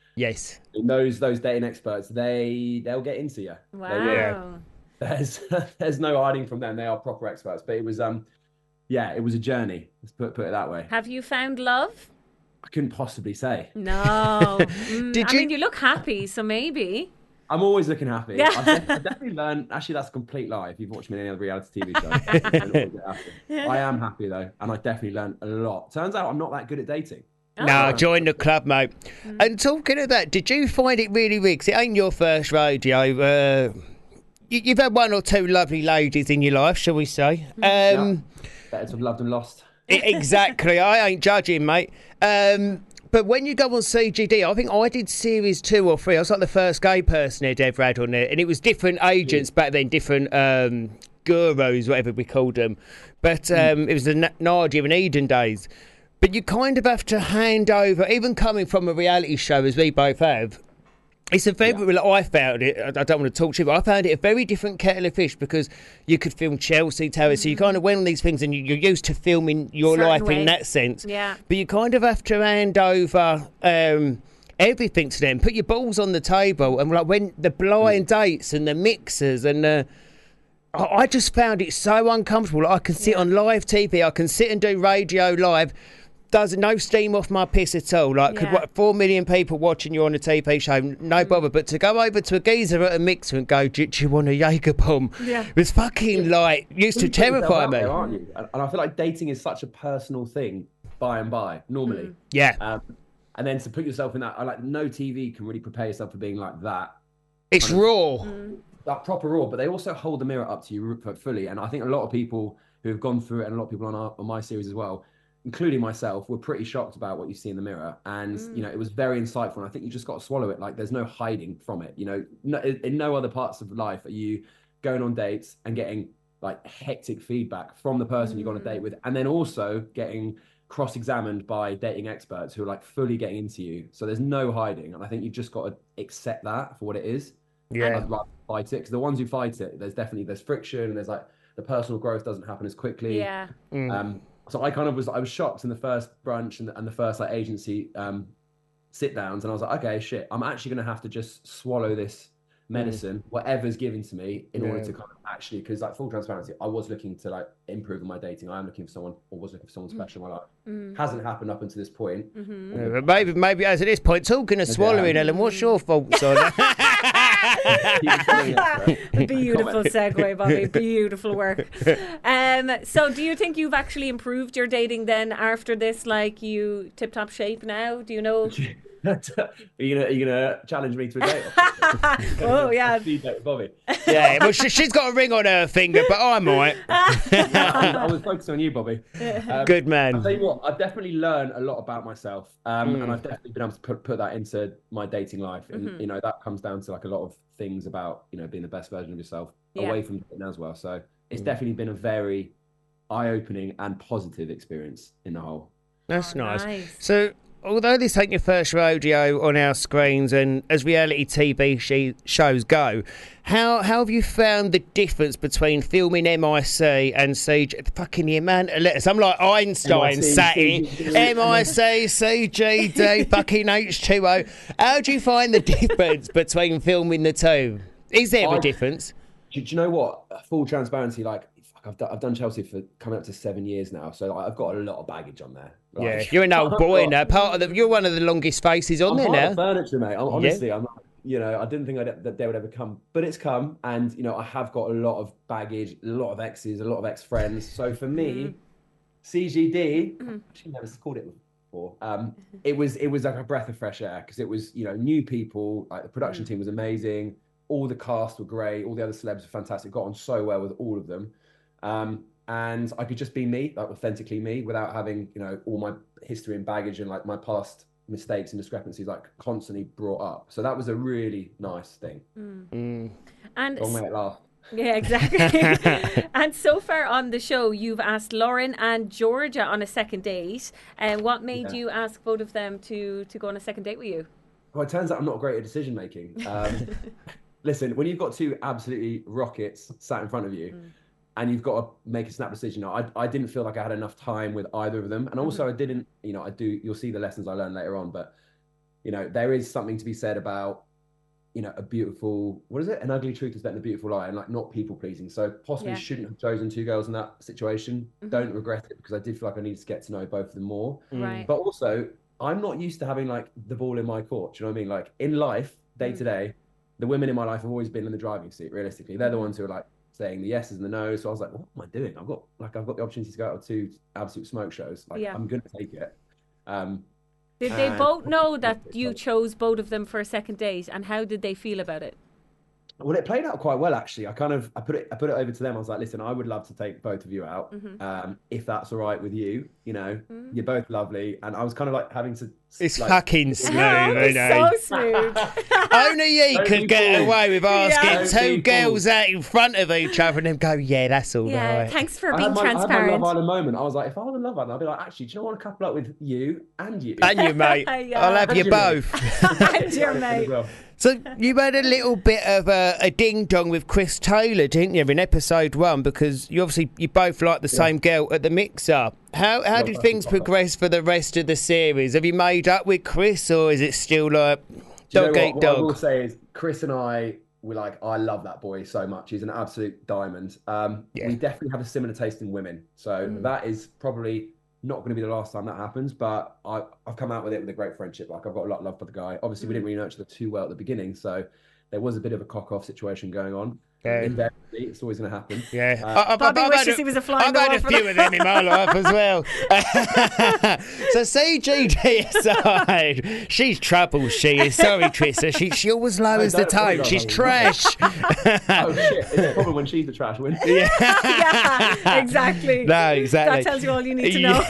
Speaker 2: Yes.
Speaker 14: And those those dating experts, they they'll get into you. They
Speaker 3: Wow.
Speaker 14: will.
Speaker 2: Yeah.
Speaker 14: There's there's no hiding from them. They are proper experts. But it was um, yeah, it was a journey. Let's put put it that way.
Speaker 3: Have you found love?
Speaker 14: I couldn't possibly say.
Speaker 3: No. Mm,
Speaker 2: Did
Speaker 3: I
Speaker 2: you-
Speaker 3: mean, you look happy, so maybe.
Speaker 14: I'm always looking happy.
Speaker 3: Yeah.
Speaker 14: I've def- I've definitely learned. Actually, that's a complete lie. If you've watched me in any other reality T V show, I'm always happy. I am happy though, and I definitely learned a lot. Turns out I'm not that good at dating.
Speaker 2: No, join the club, mate. And talking of that, did you find it really weird? 'Cause it ain't your first rodeo. Uh, you, you've had one or two lovely ladies in your life, shall we say? Um,
Speaker 14: Yeah. Better to have loved and lost.
Speaker 2: e- exactly. I ain't judging, mate. Um, but when you go on C G D, I think I did series two or three. I was like the first gay person they'd ever had on there. And it was different agents back then, different um, gurus, whatever we called them. But um, it was the N- Nadia and Eden days. But you kind of have to hand over, even coming from a reality show as we both have, it's a very, well, I found it, I don't want to talk to you, but I found it a very different kettle of fish because you could film Chelsea Tower, so you kind of went on these things and you, you're used to filming your
Speaker 3: Certain
Speaker 2: life
Speaker 3: way.
Speaker 2: in that sense.
Speaker 3: Yeah.
Speaker 2: But you kind of have to hand over um, everything to them, put your balls on the table, and like when the blind dates and the mixers and the... I I just found it so uncomfortable. Like I can sit on live T V, I can sit and do radio live. Does no steam off my piss at all. Like, could
Speaker 3: Yeah.
Speaker 2: what, four million people watching you on a T V show, no bother. But to go over to a geezer at a mixer and go, do, do you want a Jaeger bomb?
Speaker 3: Yeah.
Speaker 2: It was fucking like, used to
Speaker 14: You put yourself
Speaker 2: terrify
Speaker 14: out
Speaker 2: me.
Speaker 14: there, aren't you? And and I feel like dating is such a personal thing, by and by, normally.
Speaker 2: Yeah.
Speaker 14: Um, and then to put yourself in that, I like no T V can really prepare yourself for being like that.
Speaker 2: It's
Speaker 14: kind of-
Speaker 2: raw.
Speaker 14: That proper raw, but they also hold the mirror up to you f- fully. And I think a lot of people who have gone through it, and a lot of people on, our, on my series as well, including myself, were pretty shocked about what you see in the mirror. And, you know, it was very insightful. And I think you just got to swallow it. Like, there's no hiding from it. You know, no, in in no other parts of life are you going on dates and getting like hectic feedback from the person you go on a date with, and then also getting cross-examined by dating experts who are like fully getting into you. So there's no hiding. And I think you've just got to accept that for what it is.
Speaker 2: Yeah.
Speaker 14: And I'd rather fight it, because the ones who fight it, there's definitely there's friction, and there's like the personal growth doesn't happen as quickly.
Speaker 3: Yeah.
Speaker 14: Um, so I kind of was I was shocked in the first brunch and the, and the first like agency um, sit downs, and I was like, okay, shit, I'm actually going to have to just swallow this medicine, whatever's given to me, in order
Speaker 2: Yeah.
Speaker 14: to kind of actually, because like full transparency, I was looking to like improve on my dating. I am looking for someone, or was looking for someone special in my life.
Speaker 3: Mm.
Speaker 14: Hasn't happened up until this point.
Speaker 2: Yeah, but maybe, maybe as at this point, talking of swallowing, Ellen, what's your thoughts on it?
Speaker 3: Beautiful segue, Bobby. Beautiful work. Um, so, do you think you've actually improved your dating then after this? Like, you tip top shape now? Do you know?
Speaker 14: are you gonna are you gonna challenge me to a date?
Speaker 3: Oh yeah,
Speaker 14: Speed date with Bobby.
Speaker 2: Yeah, well, she, she's got a ring on her finger, but I might.
Speaker 14: I was focusing on you, Bobby. Um,
Speaker 2: Good man.
Speaker 14: I'll tell you what, I've definitely learned a lot about myself, um,
Speaker 2: Mm.
Speaker 14: and I've definitely been able to put, put that into my dating life. And
Speaker 3: Mhm.
Speaker 14: you know, that comes down to like a lot of things about, you know, being the best version of yourself
Speaker 3: Yeah.
Speaker 14: away from dating as well. So it's
Speaker 2: Mm.
Speaker 14: definitely been a very eye-opening and positive experience in the whole.
Speaker 2: That's nice.
Speaker 3: nice.
Speaker 2: So, although this ain't your first rodeo on our screens, and as reality T V she- shows go, how how have you found the difference between filming M I C and C G? Fucking the amount of letters. I'm like Einstein
Speaker 14: M I C,
Speaker 2: sat here.
Speaker 14: C G D.
Speaker 2: M I C, C G D, fucking H two O. How do you find the difference between filming the two? Is there a
Speaker 14: I-
Speaker 2: difference?
Speaker 14: Do, do you know what? Full transparency, like fuck, I've done, I've done Chelsea for coming up to seven years now, so like, I've got a lot of baggage on there. Like,
Speaker 2: Yeah, you're an old boy now. Part of the, you're one of the longest faces on
Speaker 14: I'm
Speaker 2: there
Speaker 14: part
Speaker 2: now.
Speaker 14: of the furniture, mate. I'm,
Speaker 2: Yeah.
Speaker 14: honestly, I'm. You know, I didn't think I'd, that they would ever come, but it's come, and you know, I have got a lot of baggage, a lot of exes, a lot of ex-friends. So for me, C G D, actually never called it before. Um, it was it was like a breath of fresh air, because it was, you know, new people. Like the production team was amazing, all the cast were great, all the other celebs were fantastic. Got on so well with all of them, um, and I could just be me, like authentically me, without having, you know, all my history and baggage and like my past mistakes and discrepancies like constantly brought up. So that was a really nice thing.
Speaker 2: Mm.
Speaker 3: And
Speaker 14: Long way at last.
Speaker 3: yeah, exactly. And so far on the show, you've asked Lauren and Georgia on a second date. And what made
Speaker 14: Yeah.
Speaker 3: you ask both of them to to go on a second date with you?
Speaker 14: Well, it turns out I'm not great at decision making. Um, listen, when you've got two absolutely rockets sat in front of you, and you've got to make a snap decision, I, I didn't feel like I had enough time with either of them. And also I didn't, you know, I do, you'll see the lessons I learned later on, but you know, there is something to be said about, you know, a beautiful, what is it? An ugly truth is better than a beautiful lie, and like not people pleasing. So possibly
Speaker 3: Yeah.
Speaker 14: shouldn't have chosen two girls in that situation.
Speaker 3: Mhm.
Speaker 14: Don't regret it, because I did feel like I needed to get to know both of them more.
Speaker 3: Right.
Speaker 14: But also, I'm not used to having like the ball in my court. Do you know what I mean? Like in life, day to day, the women in my life have always been in the driving seat. Realistically, they're the ones who are like saying the yeses and the no's. So I was like, what am I doing? I've got like I've got the opportunity to go out to two absolute smoke shows. Like
Speaker 3: Yeah.
Speaker 14: I'm gonna take it. Um,
Speaker 3: Did they
Speaker 14: and-
Speaker 3: both know that you chose both of them for a second date, and how did they feel about it?
Speaker 14: Well, it played out quite well actually. I kind of I put it I put it over to them. I was like, listen, I would love to take both of you out,
Speaker 3: Mhm.
Speaker 14: um, if that's all right with you. You know,
Speaker 3: Mm.
Speaker 14: you're both lovely, and I was kind of like having to.
Speaker 2: It's
Speaker 14: like,
Speaker 2: fucking smooth, isn't it?
Speaker 3: smooth.
Speaker 2: Only you
Speaker 14: Don't
Speaker 2: could
Speaker 14: be
Speaker 2: get
Speaker 14: fooled.
Speaker 2: away with asking
Speaker 14: Yeah.
Speaker 2: two
Speaker 14: Don't be
Speaker 2: girls out in front of each other and then go, yeah, that's all right.
Speaker 3: Yeah, thanks for
Speaker 14: I
Speaker 3: being
Speaker 14: had my, I had my
Speaker 3: transparent.
Speaker 14: Love Island moment. I was like, if I was in Love Island, I'd be like, actually, do you know what? I want to couple up with you and you.
Speaker 2: And you, mate.
Speaker 3: Yeah.
Speaker 2: I'll have
Speaker 14: And
Speaker 2: you
Speaker 14: you, mate.
Speaker 2: both.
Speaker 3: And your mate.
Speaker 14: Well.
Speaker 2: So you had a little bit of a, a ding dong with Chris Taylor, didn't you, in episode one? Because you obviously you both like the same girl at the mix-up. How how
Speaker 14: Yeah,
Speaker 2: did
Speaker 14: that's
Speaker 2: things
Speaker 14: proper.
Speaker 2: progress for the rest of the series? Have you made up with Chris, or is it still like
Speaker 14: Do you know
Speaker 2: dog
Speaker 14: what?
Speaker 2: eat
Speaker 14: What I will
Speaker 2: dog?
Speaker 14: say is, Chris and I were like, I love that boy so much. He's an absolute diamond. Um,
Speaker 2: Yeah.
Speaker 14: We definitely have a similar taste in women, so that is probably not going to be the last time that happens. But I, I've come out with it with a great friendship. Like I've got a lot of love for the guy. Obviously, we didn't really know each other too well at the beginning, so there was a bit of a cock off situation going on.
Speaker 2: Yeah.
Speaker 14: Invariably, it's always going to happen.
Speaker 2: Yeah,
Speaker 14: Uh,
Speaker 2: I, I've,
Speaker 3: Bobby
Speaker 2: I've had
Speaker 3: wishes
Speaker 2: a-
Speaker 3: he was a fly in
Speaker 2: I've
Speaker 3: the
Speaker 2: had
Speaker 3: wall
Speaker 2: a
Speaker 3: for
Speaker 2: few
Speaker 3: that.
Speaker 2: of them in my life as well. So C G D aside, she's trouble. She is. Sorry, Trissa. She she always lowers the
Speaker 14: don't
Speaker 2: tone.
Speaker 14: apologise,
Speaker 2: She's
Speaker 14: Bobby.
Speaker 2: trash.
Speaker 14: Oh shit! It's a problem when she's the trash win.
Speaker 3: Yeah, exactly.
Speaker 2: No, exactly.
Speaker 3: That tells you all you need to know.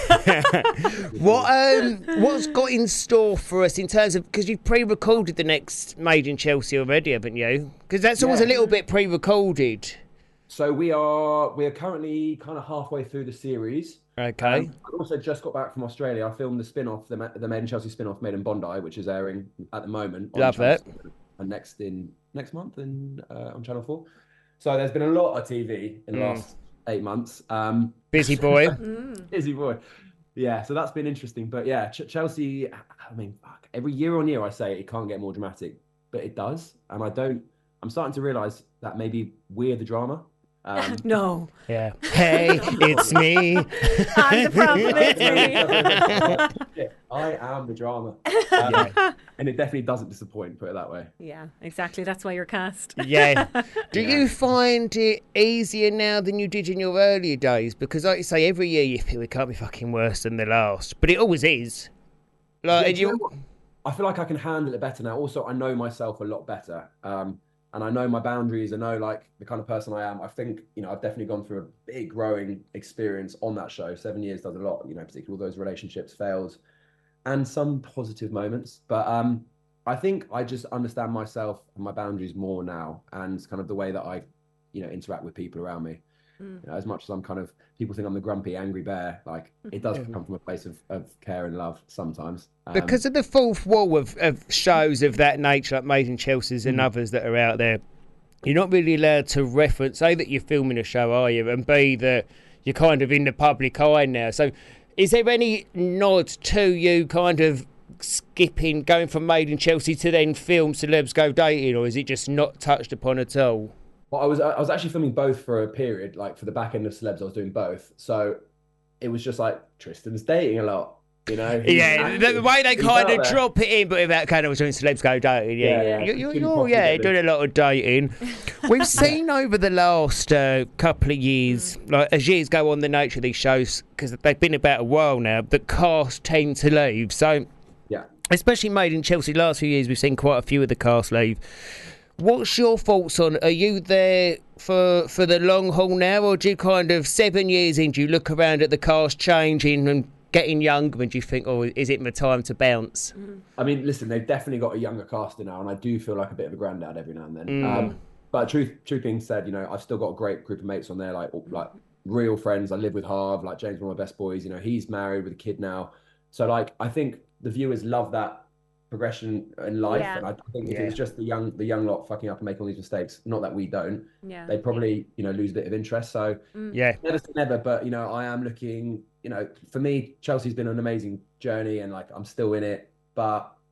Speaker 2: What um what's got in store for us in terms of, because you've pre-recorded the next Made in Chelsea already, haven't you? Because that's always
Speaker 14: Yeah.
Speaker 2: a little bit pre-recorded.
Speaker 14: So we are we are currently kind of halfway through the series.
Speaker 2: Okay.
Speaker 14: Um, I also just got back from Australia. I filmed the spin-off, the, Ma- the Made in Chelsea spin-off, Made in Bondi, which is airing at the moment. on
Speaker 2: Love
Speaker 14: Channel
Speaker 2: it.
Speaker 14: seven, And next in next month in uh, on Channel Four. So there's been a lot of T V in the
Speaker 2: Mm.
Speaker 14: last eight months. Um,
Speaker 2: Busy boy.
Speaker 14: busy boy. Yeah, so that's been interesting. But yeah, Ch- Chelsea. I mean, fuck, every year on year I say it can't get more dramatic, but it does, and I don't. I'm starting to realise that maybe we're the drama. Um,
Speaker 3: No.
Speaker 2: Yeah. Hey, it's me.
Speaker 3: I'm the problem, it's me.
Speaker 14: Yeah, I am the drama. Um, and it definitely doesn't disappoint, put it that way.
Speaker 3: Yeah, exactly. That's why you're cast.
Speaker 2: Yeah. Do you find it easier now than you did in your earlier days? Because, like you say, every year you feel it can't be fucking worse than the last, but it always is. Like,
Speaker 14: Yeah,
Speaker 2: and
Speaker 14: do you know
Speaker 2: you,
Speaker 14: what? I feel like I can handle it better now. Also, I know myself a lot better. Um, and I know my boundaries. I know like the kind of person I am. I think, you know, I've definitely gone through a big growing experience on that show. Seven years does a lot, you know, particularly all those relationships, fails, and some positive moments. But um, I think I just understand myself and my boundaries more now, and kind of the way that I, you know, interact with people around me.
Speaker 3: Mm.
Speaker 14: You know, as much as I'm kind of, people think I'm the grumpy, angry bear, like it does come from a place of, of care and love sometimes. Um,
Speaker 2: because of the fourth wall of, of shows of that nature, like Made in Chelsea's and
Speaker 14: Mm.
Speaker 2: others that are out there, you're not really allowed to reference, A, that you're filming a show, are you? And B, that you're kind of in the public eye now. So is there any nod to you kind of skipping, going from Made in Chelsea to then film Celebs Go Dating, or is it just not touched upon at all?
Speaker 14: Well, I was I was actually filming both for a period, like for the back end of Celebs, I was doing both. So it was just like Tristan's dating a lot, you know. He's
Speaker 2: Yeah, the,
Speaker 14: active,
Speaker 2: the way they
Speaker 14: he's
Speaker 2: kind
Speaker 14: out
Speaker 2: of
Speaker 14: there.
Speaker 2: drop it in, but without kind of doing Celebs Go Dating. Yeah,
Speaker 14: Yeah, yeah.
Speaker 2: You, you,
Speaker 14: Couldn't
Speaker 2: you're
Speaker 14: possibly
Speaker 2: yeah
Speaker 14: get
Speaker 2: doing a lot of dating. We've seen over the last uh, couple of years, like as years go on, the nature of these shows, because they've been about a while now, the cast tend to leave. So
Speaker 14: Yeah.
Speaker 2: especially Made in Chelsea, last few years we've seen quite a few of the cast leave. What's your thoughts on, are you there for for the long haul now, or do you kind of, seven years in, do you look around at the cast changing and getting younger and do you think, oh, is it my time to bounce?
Speaker 14: I mean, listen, they've definitely got a younger caster now, and I do feel like a bit of a granddad every now and then.
Speaker 2: Mm.
Speaker 14: Um, but truth, truth being said, you know, I've still got a great group of mates on there, like like real friends. I live with Harv, like James, one of my best boys. You know, he's married with a kid now, so like I think the viewers love that progression in life.
Speaker 3: Yeah.
Speaker 14: And I think if
Speaker 2: Yeah.
Speaker 14: it was just the young the young lot fucking up and making all these mistakes, not that we don't,
Speaker 3: Yeah.
Speaker 14: they probably you know lose a bit of interest. So
Speaker 3: Mm.
Speaker 2: Yeah.
Speaker 14: never say never, but you know, I am looking. You know, for me, Chelsea's been an amazing journey, and like I'm still in it. But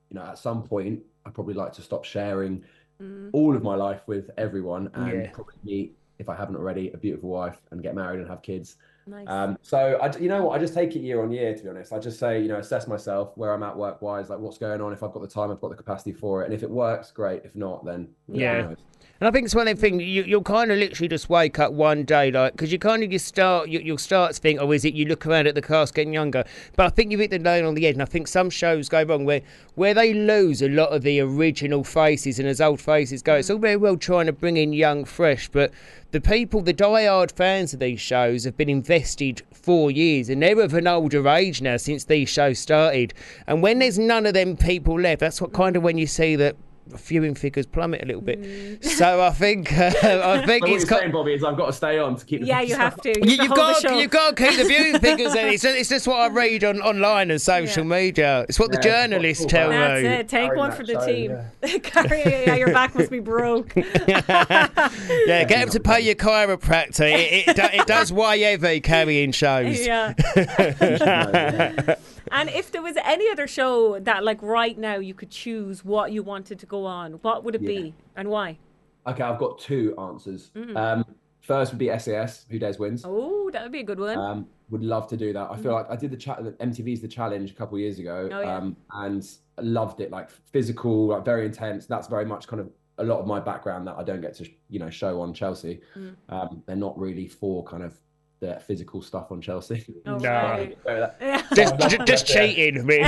Speaker 14: you know, at some point, I'd probably like to stop sharing
Speaker 3: Mm.
Speaker 14: all of my life with everyone and
Speaker 2: Yeah.
Speaker 14: probably meet, if I haven't already, a beautiful wife and get married and have kids.
Speaker 3: Nice.
Speaker 14: Um, so I, you know what, I just take it year on year, to be honest. I just say, you know, assess myself, where I'm at work wise, like what's going on. If I've got the time, I've got the capacity for it. And if it works, great. If not, then
Speaker 2: Yeah.
Speaker 14: who knows?
Speaker 2: And I think it's one of the things, you, you'll kind of literally just wake up one day, like, because you kind of just start, you, you'll start to think, oh, is it, you look around at the cast getting younger. But I think you've hit the nail on the head, and I think some shows go wrong where, where they lose a lot of the original faces, and as old faces go, it's all very well trying to bring in young, fresh, but the people, the die-hard fans of these shows have been invested for years, and they're of an older age now since these shows started. And when there's none of them people left, that's what kind of when you see that viewing figures plummet a little bit.
Speaker 3: Mm.
Speaker 2: So I think uh, I think
Speaker 14: So what
Speaker 2: it's
Speaker 14: you're
Speaker 2: got,
Speaker 14: saying, Bobby, is I've got to stay on to keep the
Speaker 3: Yeah, you
Speaker 14: figures
Speaker 3: have
Speaker 14: up.
Speaker 3: to. You
Speaker 2: you,
Speaker 3: have to
Speaker 2: you've
Speaker 3: hold the
Speaker 2: got
Speaker 3: show.
Speaker 2: you've got to keep the viewing figures in. It's, it's just what I read on online and social media. It's what the
Speaker 14: Yeah,
Speaker 2: journalists
Speaker 14: cool,
Speaker 2: tell
Speaker 3: That's
Speaker 2: me.
Speaker 3: it. Take
Speaker 14: Carry
Speaker 3: one
Speaker 14: that
Speaker 3: for the
Speaker 14: show,
Speaker 3: team. Carry, yeah, your back must be broke.
Speaker 2: Yeah, get them to pay your chiropractor. It, it, do- it does way heavy carrying shows.
Speaker 3: Yeah. And if there was any other show that, like, right now you could choose what you wanted to go on, what would it be and why?
Speaker 14: Okay, I've got two answers.
Speaker 3: Mm.
Speaker 14: Um, first would be S A S, Who Dares Wins.
Speaker 3: Oh, that would be a good one.
Speaker 14: Um, would love to do that. I feel
Speaker 3: Mhm.
Speaker 14: like I did the chat, M T V's The Challenge a couple of years ago,
Speaker 3: Oh, yeah.
Speaker 14: um, and I loved it. Like physical, like very intense. That's very much kind of a lot of my background that I don't get to, you know, show on Chelsea.
Speaker 3: Mm.
Speaker 14: Um, they're not really for kind of the physical stuff on Chelsea.
Speaker 3: Oh,
Speaker 2: No.
Speaker 3: right. Yeah.
Speaker 2: Just, just, just cheating, me.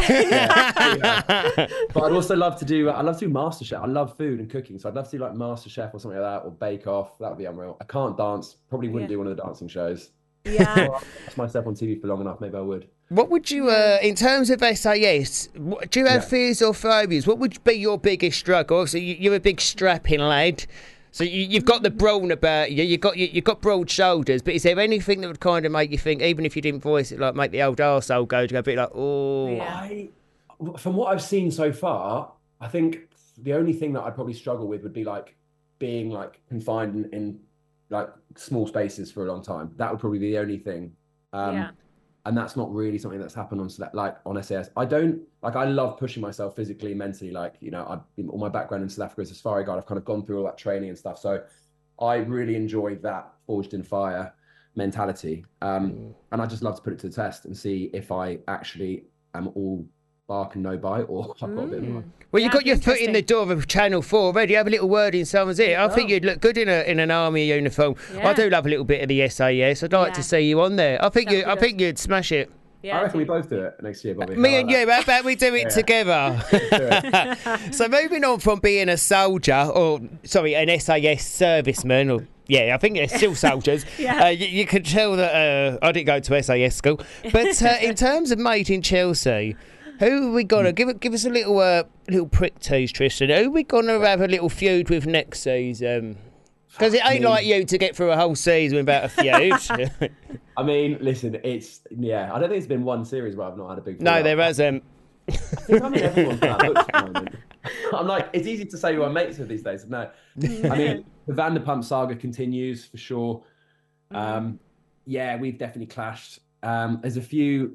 Speaker 14: But I'd also love to do. I love to do MasterChef. I love food and cooking, so I'd love to do like MasterChef or something like that, or Bake Off. That would be unreal. I can't dance. Probably wouldn't
Speaker 3: Yeah.
Speaker 14: do one of the dancing shows.
Speaker 3: Yeah.
Speaker 14: Well, I've watched myself on T V for long enough. Maybe I would.
Speaker 2: What would you, uh, in terms of S A S, what, do you have
Speaker 14: Yeah.
Speaker 2: fears or phobias? What would be your biggest struggle? Obviously, you- you're a big strapping lad, so you, you've got the brawn about you. You've got you, you've got broad shoulders. But is there anything that would kind of make you think, even if you didn't voice it, like make the old arsehole go to go a bit like, oh,
Speaker 3: Yeah.
Speaker 14: I, from what I've seen so far, I think the only thing that I'd probably struggle with would be like being like confined in, in like small spaces for a long time. That would probably be the only thing. Um,
Speaker 3: Yeah.
Speaker 14: And that's not really something that's happened on Sla- like on S A S. I don't like. I love pushing myself physically, mentally. Like you know, I all my background in South Africa as a safari guide. I've kind of gone through all that training and stuff. So I really enjoy that forged in fire mentality. Um, and I just love to put it to the test and see if I actually am all bark and no bite, or I've got a bit more.
Speaker 2: Well, you
Speaker 3: Yeah,
Speaker 2: got your foot in
Speaker 3: interesting.
Speaker 2: the door of Channel Four already. Have a little word in someone's ear. I think
Speaker 3: go.
Speaker 2: you'd look good in a in an army uniform.
Speaker 3: Yeah.
Speaker 2: I do love a little bit of the S A S. I'd like
Speaker 3: Yeah.
Speaker 2: to see you on there. I think
Speaker 3: That'd
Speaker 2: you.
Speaker 3: be
Speaker 2: I
Speaker 3: good.
Speaker 2: think you'd smash it.
Speaker 3: Yeah,
Speaker 14: I reckon we both do it next year, Bobby.
Speaker 2: Me
Speaker 14: How
Speaker 2: and
Speaker 14: about
Speaker 2: you, how about we do it
Speaker 14: Yeah.
Speaker 2: together?
Speaker 14: that?
Speaker 2: So moving on from being a soldier, or sorry, an S A S serviceman, or yeah, I think they're still soldiers.
Speaker 3: Yeah.
Speaker 2: uh, you, you can tell that uh, I didn't go to S A S school. But uh, in terms of made in Chelsea, who are we gonna give? Give us a little uh, little prick tease, Tristan. Who are we gonna have a little feud with next season? Because it ain't
Speaker 14: Me.
Speaker 2: like you to get through a whole season without a feud.
Speaker 14: I mean, listen, it's yeah. I don't think it's been one series where I've not had a big.
Speaker 2: No,
Speaker 14: fallout.
Speaker 2: there hasn't.
Speaker 14: I think I'm in everyone's bad books at the moment. I'm like, it's easy to say who I'm mates with these days. No, I mean, the Vanderpump saga continues for sure. Um, yeah, we've definitely clashed. Um, there's a few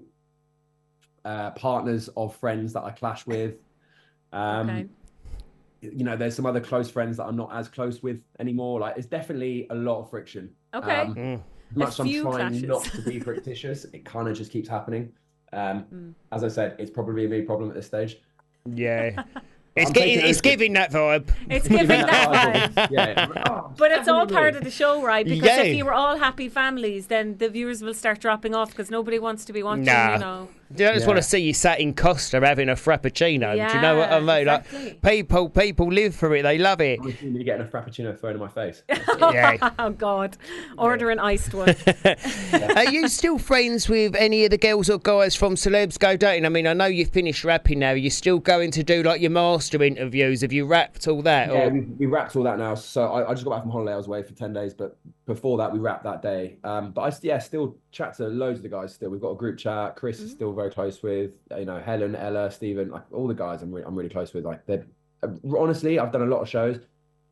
Speaker 14: uh, partners of friends that I clash with. Um,
Speaker 3: Okay.
Speaker 14: You know, there's some other close friends that I'm not as close with anymore. Like, it's definitely a lot of friction.
Speaker 3: Okay.
Speaker 14: Um,
Speaker 2: Mm.
Speaker 14: as much as I'm
Speaker 3: few
Speaker 14: trying
Speaker 3: clashes.
Speaker 14: not to be fictitious, it kind of just keeps happening. Um,
Speaker 3: Mm.
Speaker 14: As I said, it's probably a big problem at this stage.
Speaker 2: Yeah. It's,
Speaker 14: I'm
Speaker 2: gi-
Speaker 14: taking
Speaker 2: it's
Speaker 14: ownership.
Speaker 2: giving that vibe.
Speaker 3: It's giving that vibe.
Speaker 14: Yeah. Oh,
Speaker 3: But it's all
Speaker 14: definitely.
Speaker 3: part of the show, right? Because
Speaker 2: Yeah.
Speaker 3: if you were all happy families, then the viewers will start dropping off because nobody wants to be watching,
Speaker 2: Nah.
Speaker 3: you know.
Speaker 2: I just
Speaker 14: Yeah.
Speaker 2: want to see you sat in Costa having a frappuccino. Do you know what I
Speaker 3: Yeah,
Speaker 2: mean?
Speaker 3: exactly.
Speaker 2: Like people, people live for it. They love it.
Speaker 14: I'm assuming you're getting a frappuccino thrown in my face.
Speaker 2: Yeah.
Speaker 3: Oh, God. Order an iced one.
Speaker 2: Are you still friends with any of the girls or guys from Celebs Go Dating? I mean, I know you've finished rapping now. Are you still going to do like your master interviews? Have you rapped all that?
Speaker 14: Yeah,
Speaker 2: or...
Speaker 14: we, we wrapped all that now. So I, I just got back from holiday. I was away for ten days, but before that, we wrapped that day. Um, but I yeah, still chat to loads of the guys. Still, we've got a group chat. Chris is still very close with. You know, Helen, Ella, Stephen, like all the guys. I'm re- I'm really close with. Like they're uh, honestly, I've done a lot of shows.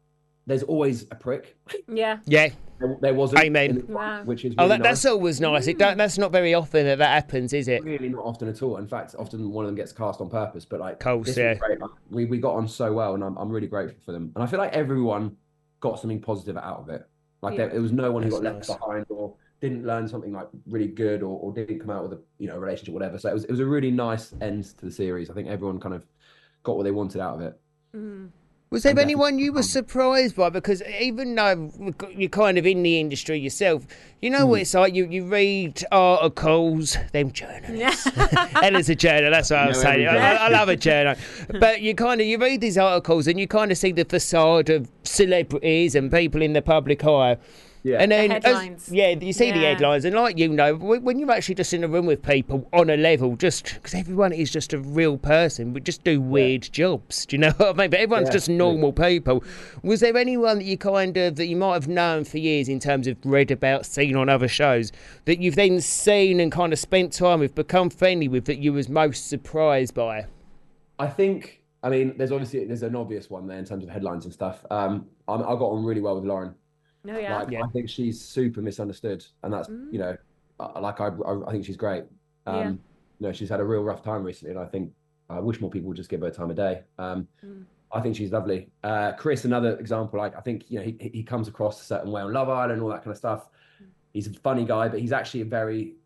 Speaker 14: there's always a prick.
Speaker 3: Yeah.
Speaker 2: Yeah.
Speaker 14: There, there wasn't.
Speaker 2: Amen.
Speaker 14: in the-
Speaker 3: Wow.
Speaker 14: Which is
Speaker 2: Oh,
Speaker 14: really
Speaker 2: that,
Speaker 14: nice.
Speaker 2: that's always nice. It don't, that's not very often that that happens, is it?
Speaker 14: Really not often at all. In fact, often one of them gets cast on purpose. But like,
Speaker 2: Course,
Speaker 14: this
Speaker 2: yeah.
Speaker 14: was great. Like, we we got on so well, and I'm I'm really grateful for them. And I feel like everyone got something positive out of it. Like
Speaker 3: Yeah.
Speaker 14: there, there was no one who
Speaker 2: That's
Speaker 14: got left
Speaker 2: nice.
Speaker 14: behind or didn't learn something like really good or, or didn't come out with a you know relationship, or whatever. So it was it was a really nice end to the series. I think everyone kind of got what they wanted out of it.
Speaker 3: Mm.
Speaker 2: Was there
Speaker 14: And
Speaker 2: anyone you were surprised by? Because even though you're kind of in the industry yourself, you know what it's like. You you read articles, them journalists. Ella's a journal. That's what I was
Speaker 14: No,
Speaker 2: saying.
Speaker 14: every
Speaker 2: I,
Speaker 14: day.
Speaker 2: I love a journal. But you kind of you read these articles and you kind of see the facade of celebrities and people in the public eye.
Speaker 14: Yeah.
Speaker 2: And then,
Speaker 3: The
Speaker 2: as-
Speaker 3: headlines.
Speaker 2: yeah, you see the
Speaker 3: Yeah.
Speaker 2: headlines, and like you know, when when you're actually just in a room with people on a level, just because everyone is just a real person, we just do weird jobs. Do you know what I mean? But everyone's
Speaker 14: Yeah,
Speaker 2: just normal people. Was there anyone that you kind of that you might have known for years in terms of read about, seen on other shows that you've then seen and kind of spent time with, become friendly with, that you was most surprised by?
Speaker 14: I think, I mean, there's obviously there's an obvious one there in terms of headlines and stuff. Um, I'm, I got on really well with Lauren.
Speaker 3: No, yeah.
Speaker 14: Like, I think she's super misunderstood, and that's you know, uh, like I, I, I think she's great. Um,
Speaker 3: Yeah.
Speaker 14: You know, she's had a real rough time recently, and I think I wish more people would just give her time of day. Um,
Speaker 3: Mm.
Speaker 14: I think she's lovely. Uh, Chris, another example. Like I think you know he he comes across a certain way on Love Island and all that kind of stuff. He's a funny guy, but he's actually a very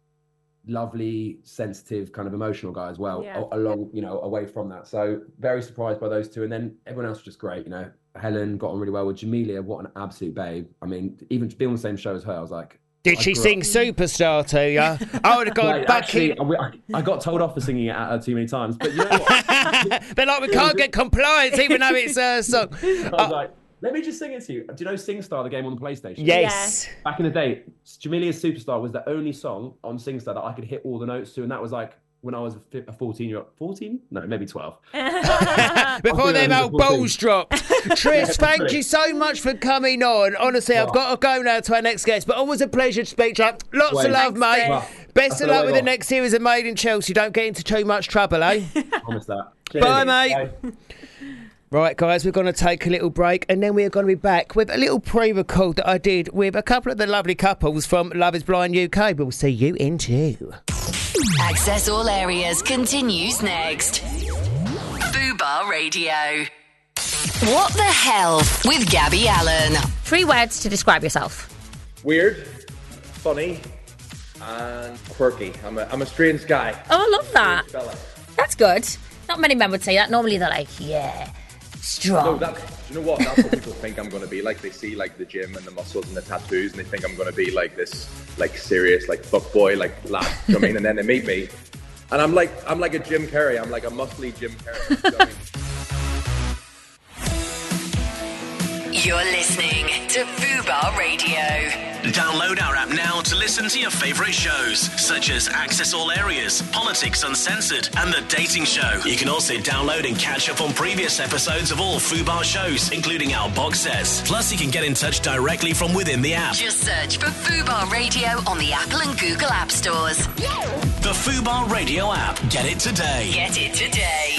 Speaker 14: lovely, sensitive, kind of emotional guy as well.
Speaker 3: Yeah.
Speaker 14: a- Along you know away from that, so very surprised by those two, and then everyone else was just great. You know, Helen got on really well with Jamelia. What an absolute babe! I mean, even to be on the same show as her, I was like,
Speaker 2: Did
Speaker 14: I
Speaker 2: she
Speaker 14: grew
Speaker 2: sing
Speaker 14: up-
Speaker 2: Superstar to you? I would have gone
Speaker 14: Like,
Speaker 2: back
Speaker 14: actually,
Speaker 2: in.
Speaker 14: I, I got told off for singing it at her too many times, but you know what?
Speaker 2: They're like, we can't get compliance even though it's a song.
Speaker 14: I was like, let me just sing it to you. Do you know SingStar, the game on the PlayStation?
Speaker 2: Yes.
Speaker 14: Back in the day, Jamelia's Superstar was the only song on SingStar that I could hit all the notes to, and that was like when I was a fi- a fourteen-year-old. fourteen? No, maybe twelve.
Speaker 2: Before them old balls dropped. Tris,
Speaker 14: Yeah,
Speaker 2: thank
Speaker 14: true.
Speaker 2: you so much for coming on. Honestly, I've
Speaker 14: Oh.
Speaker 2: got to go now to our next guest, but always a pleasure to speak to you. Lots
Speaker 14: Wait.
Speaker 2: of love,
Speaker 14: Thanks,
Speaker 2: mate.
Speaker 14: Dave. Well,
Speaker 2: Best
Speaker 14: that's
Speaker 2: of
Speaker 14: the
Speaker 2: luck
Speaker 14: way
Speaker 2: with the
Speaker 14: off.
Speaker 2: next series of Made in Chelsea. Don't get into too much trouble, eh?
Speaker 14: Promise that.
Speaker 2: Bye,
Speaker 14: Cheers.
Speaker 2: mate. Right, guys, we're going to take a little break and then we're going to be back with a little pre-record that I did with a couple of the lovely couples from Love is Blind U K. We'll see you in two.
Speaker 1: Access All Areas continues next. Fubar Radio. What the hell with Gabby Allen?
Speaker 7: Three words to describe yourself.
Speaker 8: Weird, funny, and quirky. I'm a, I'm a strange guy.
Speaker 7: Oh, I love that.
Speaker 8: Strange fella.
Speaker 7: That's good. Not many men would say that. Normally they're like, yeah, strong.
Speaker 8: No, that, do you know what? That's what people think I'm going to be like. They see like the gym and the muscles and the tattoos, and they think I'm going to be like this, like serious, like fuck boy, like lad. You know what I mean? And then they meet me, and I'm like, I'm like a Jim Carrey. I'm like a muscly Jim Carrey. You know what I mean?
Speaker 1: You're listening to Fubar Radio.
Speaker 6: Download our app now to listen to your favourite shows, such as Access All Areas, Politics Uncensored, and The Dating Show. You can also download and catch up on previous episodes of all Fubar shows, including our box sets. Plus, you can get in touch directly from within the app.
Speaker 1: Just search for Fubar Radio on the Apple and Google App Stores.
Speaker 6: The Fubar Radio app. Get it today.
Speaker 1: Get it today.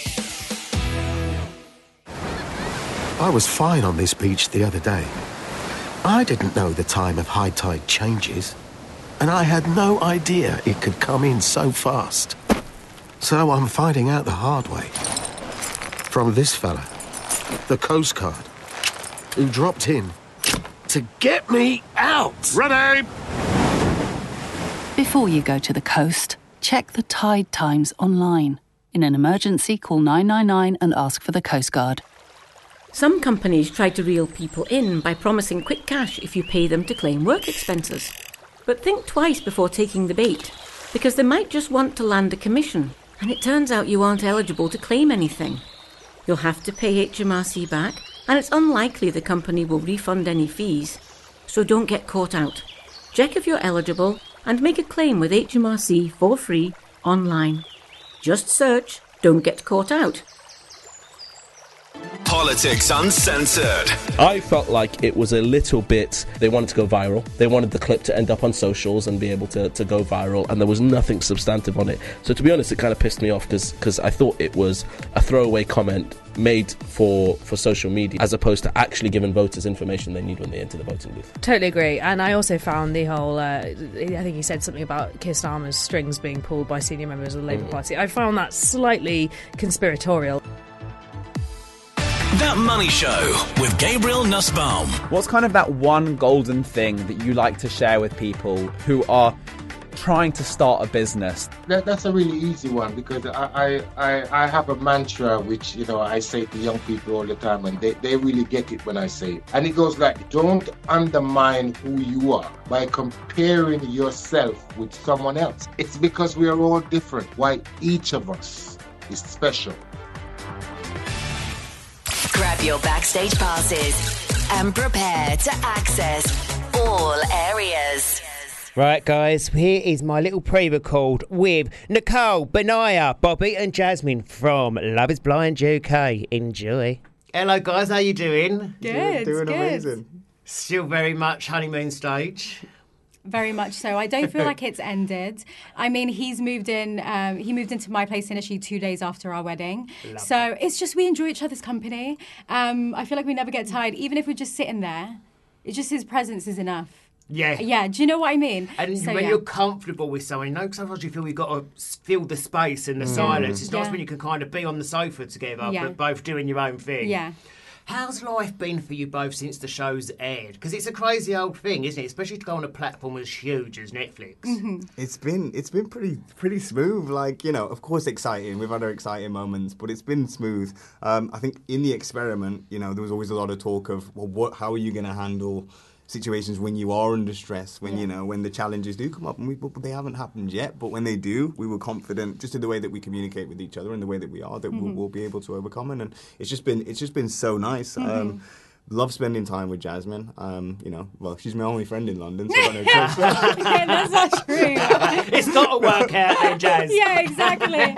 Speaker 15: I was fine on this beach the other day. I didn't know the time of high tide changes, and I had no idea it could come in so fast. So I'm finding out the hard way. From this fella, the Coast Guard, who dropped in to get me out. Ready?
Speaker 16: Before you go to the coast, check the tide times online. In an emergency, call nine nine nine and ask for the Coast Guard.
Speaker 17: Some companies try to reel people in by promising quick cash if you pay them to claim work expenses. But think twice before taking the bait, because they might just want to land a commission, and it turns out you aren't eligible to claim anything. You'll have to pay H M R C back, and it's unlikely the company will refund any fees. So don't get caught out. Check if you're eligible and make a claim with H M R C for free online. Just search "Don't Get Caught Out."
Speaker 6: Politics Uncensored.
Speaker 5: I felt like it was a little bit, they wanted to go viral. They wanted the clip to end up on socials and be able to, to go viral, and there was nothing substantive on it. So to be honest, it kind of pissed me off because I thought it was a throwaway comment made for, for social media as opposed to actually giving voters information they need when they enter the voting booth.
Speaker 11: Totally agree. And I also found the whole, uh, I think he said something about Keir Starmer's strings being pulled by senior members of the Labour
Speaker 5: Mm.
Speaker 11: Party. I found that slightly conspiratorial.
Speaker 6: That Money Show with Gabriel Nussbaum.
Speaker 12: What's kind of that one golden thing that you like to share with people who are trying to start a business?
Speaker 13: That, that's a really easy one because I, I, I, I have a mantra which, you know, I say to young people all the time and they, they really get it when I say it. And it goes like, don't undermine who you are by comparing yourself with someone else. It's because we are all different, why each of us is special.
Speaker 1: Grab your backstage passes and prepare to access all areas.
Speaker 2: Right, guys, here is my little pre-record with Nicole, Benaya, Bobby and Jasmine from Love is Blind U K. Enjoy. Hello, guys, how you doing?
Speaker 18: Good, Doing good. amazing.
Speaker 2: Still very much honeymoon stage.
Speaker 18: Very much so. I don't feel like it's ended. I mean, he's moved in. Um, he moved into my place initially two days after our wedding.
Speaker 2: Love
Speaker 18: so it's just we enjoy each other's company. Um, I feel like we never get tired, even if we're just sitting there. It's just his presence is enough.
Speaker 2: Yeah.
Speaker 18: Yeah. Do you know what I mean?
Speaker 2: And
Speaker 18: so,
Speaker 2: when
Speaker 18: yeah.
Speaker 2: you're comfortable with someone, you know, sometimes you feel you've got to fill the space and the
Speaker 18: Mm.
Speaker 2: silence. It's nice
Speaker 18: Yeah.
Speaker 2: when you can kind of be on the sofa together,
Speaker 18: Yeah.
Speaker 2: but both doing your own thing.
Speaker 18: Yeah.
Speaker 2: How's life been for you both since the show's aired? Because it's a crazy old thing, isn't it? Especially to go on a platform as huge as Netflix.
Speaker 18: Mm-hmm.
Speaker 19: It's been it's been pretty pretty smooth. Like, you know, of course exciting. We've had our exciting moments, but it's been smooth. Um, I think in the experiment, you know, there was always a lot of talk of, well, what? How are you going to handle situations when you are under stress, when,
Speaker 18: Yeah.
Speaker 19: you know, when the challenges do come up, and we, but they haven't happened yet, but when they do, we were confident just in the way that we communicate with each other and the way that we are, that we'll,
Speaker 18: Mhm.
Speaker 19: we'll be able to overcome it. And it's just been, it's just been so nice.
Speaker 18: Mhm.
Speaker 19: Um, love spending time with Jasmine. Um, you know, well, she's my only friend in London, so I got no choice.
Speaker 18: Yeah, that's not true.
Speaker 2: It's got to work out there, Jazz.
Speaker 18: Yeah, exactly.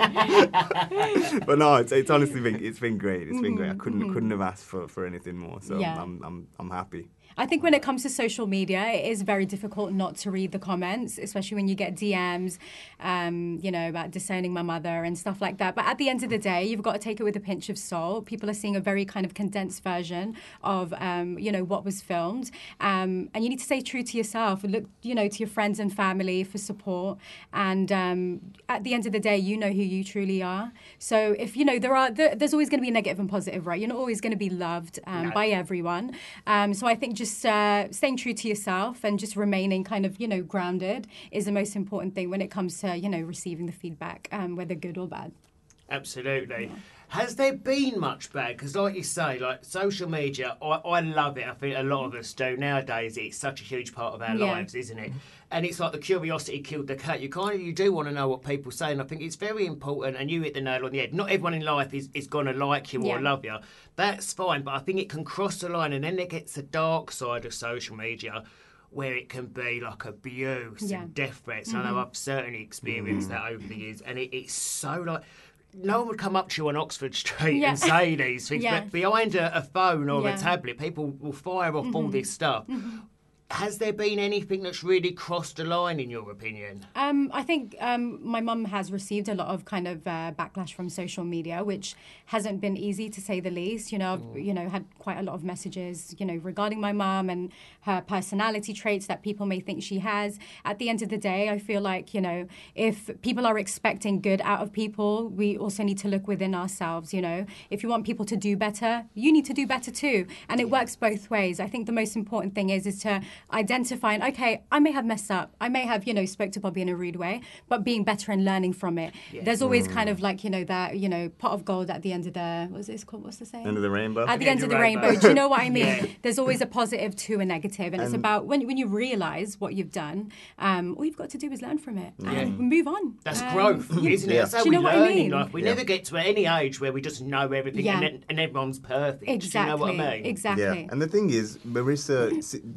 Speaker 19: But no, it's, it's honestly been, it's been great. It's been great. I
Speaker 18: Mhm,
Speaker 19: couldn't
Speaker 18: mhm.
Speaker 19: couldn't have asked for, for anything more. So
Speaker 18: Yeah.
Speaker 19: I'm I'm I'm happy.
Speaker 18: I think when it comes to social media, it is very difficult not to read the comments, especially when you get D Ms, um, you know, about disowning my mother and stuff like that. But at the end of the day, you've got to take it with a pinch of salt. People are seeing a very kind of condensed version of, um, you know, what was filmed. Um, and you need to stay true to yourself. Look, you know, to your friends and family for support. And um, at the end of the day, you know who you truly are. So if, you know, there are, there, there's always going to be negative and positive, right? You're not always going to be loved um,
Speaker 2: No.
Speaker 18: by everyone. Um, so I think just Just uh, staying true to yourself and just remaining kind of, you know, grounded is the most important thing when it comes to, you know, receiving the feedback, um, whether good or bad.
Speaker 2: Absolutely. Has there been much bad? Because like you say, like social media, I, I love it. I think a lot of us do nowadays. It's such a huge part of our
Speaker 18: Yeah.
Speaker 2: lives, isn't it? And it's like the curiosity killed the cat. You kind of, you do want to know what people say, and I think it's very important. And you hit the nail on the head. Not everyone in life is, is going to like you or
Speaker 18: Yeah.
Speaker 2: love you. That's fine, but I think it can cross the line, and then it gets the dark side of social media, where it can be like abuse
Speaker 18: Yeah.
Speaker 2: and death threats. I know
Speaker 18: Mhm.
Speaker 2: I've certainly experienced that over the years, and it, it's so like. No one would come up to you on Oxford Street
Speaker 18: Yeah.
Speaker 2: and say these things,
Speaker 18: Yeah.
Speaker 2: but behind a, a phone or
Speaker 18: Yeah.
Speaker 2: a tablet, people will fire off all
Speaker 18: Mhm.
Speaker 2: this stuff.
Speaker 18: Mhm.
Speaker 2: Has there been anything that's really crossed the line, in your opinion?
Speaker 18: Um, I think um, my mum has received a lot of kind of uh, backlash from social media, which hasn't been easy to say the least. You know, I've you know had quite a lot of messages, you know, regarding my mum and her personality traits that people may think she has. At the end of the day, I feel like, you know, if people are expecting good out of people, we also need to look within ourselves. You know, if you want people to do better, you need to do better too, and it works both ways. I think the most important thing is is to identifying, okay, I may have messed up. I may have, you know, spoke to Bobby in a rude way, but being better and learning from it.
Speaker 19: Yeah.
Speaker 18: There's always
Speaker 19: Mm.
Speaker 18: kind of like, you know, that, you know, pot of gold at the end of the, what's this called? What's the saying?
Speaker 19: End of the rainbow.
Speaker 18: At the end of the rainbow. Do you know what I mean?
Speaker 19: Yeah.
Speaker 18: There's always a positive to a negative. And, it's
Speaker 19: And-
Speaker 18: about when, when you realise what you've done, um, all you've got to do is learn from it
Speaker 2: Yeah.
Speaker 18: and move on.
Speaker 2: That's
Speaker 18: Um,
Speaker 2: growth,
Speaker 18: yeah.
Speaker 2: isn't it? That's how
Speaker 18: Do you
Speaker 2: we
Speaker 18: know what
Speaker 2: learn
Speaker 18: I mean?
Speaker 2: in life. We
Speaker 19: Yeah.
Speaker 2: never get to any age where we just know everything
Speaker 18: Yeah.
Speaker 2: and, then- and everyone's perfect.
Speaker 18: Exactly.
Speaker 2: Do you know what I mean?
Speaker 18: Exactly.
Speaker 19: Yeah, and the thing is, Marissa, s- you know,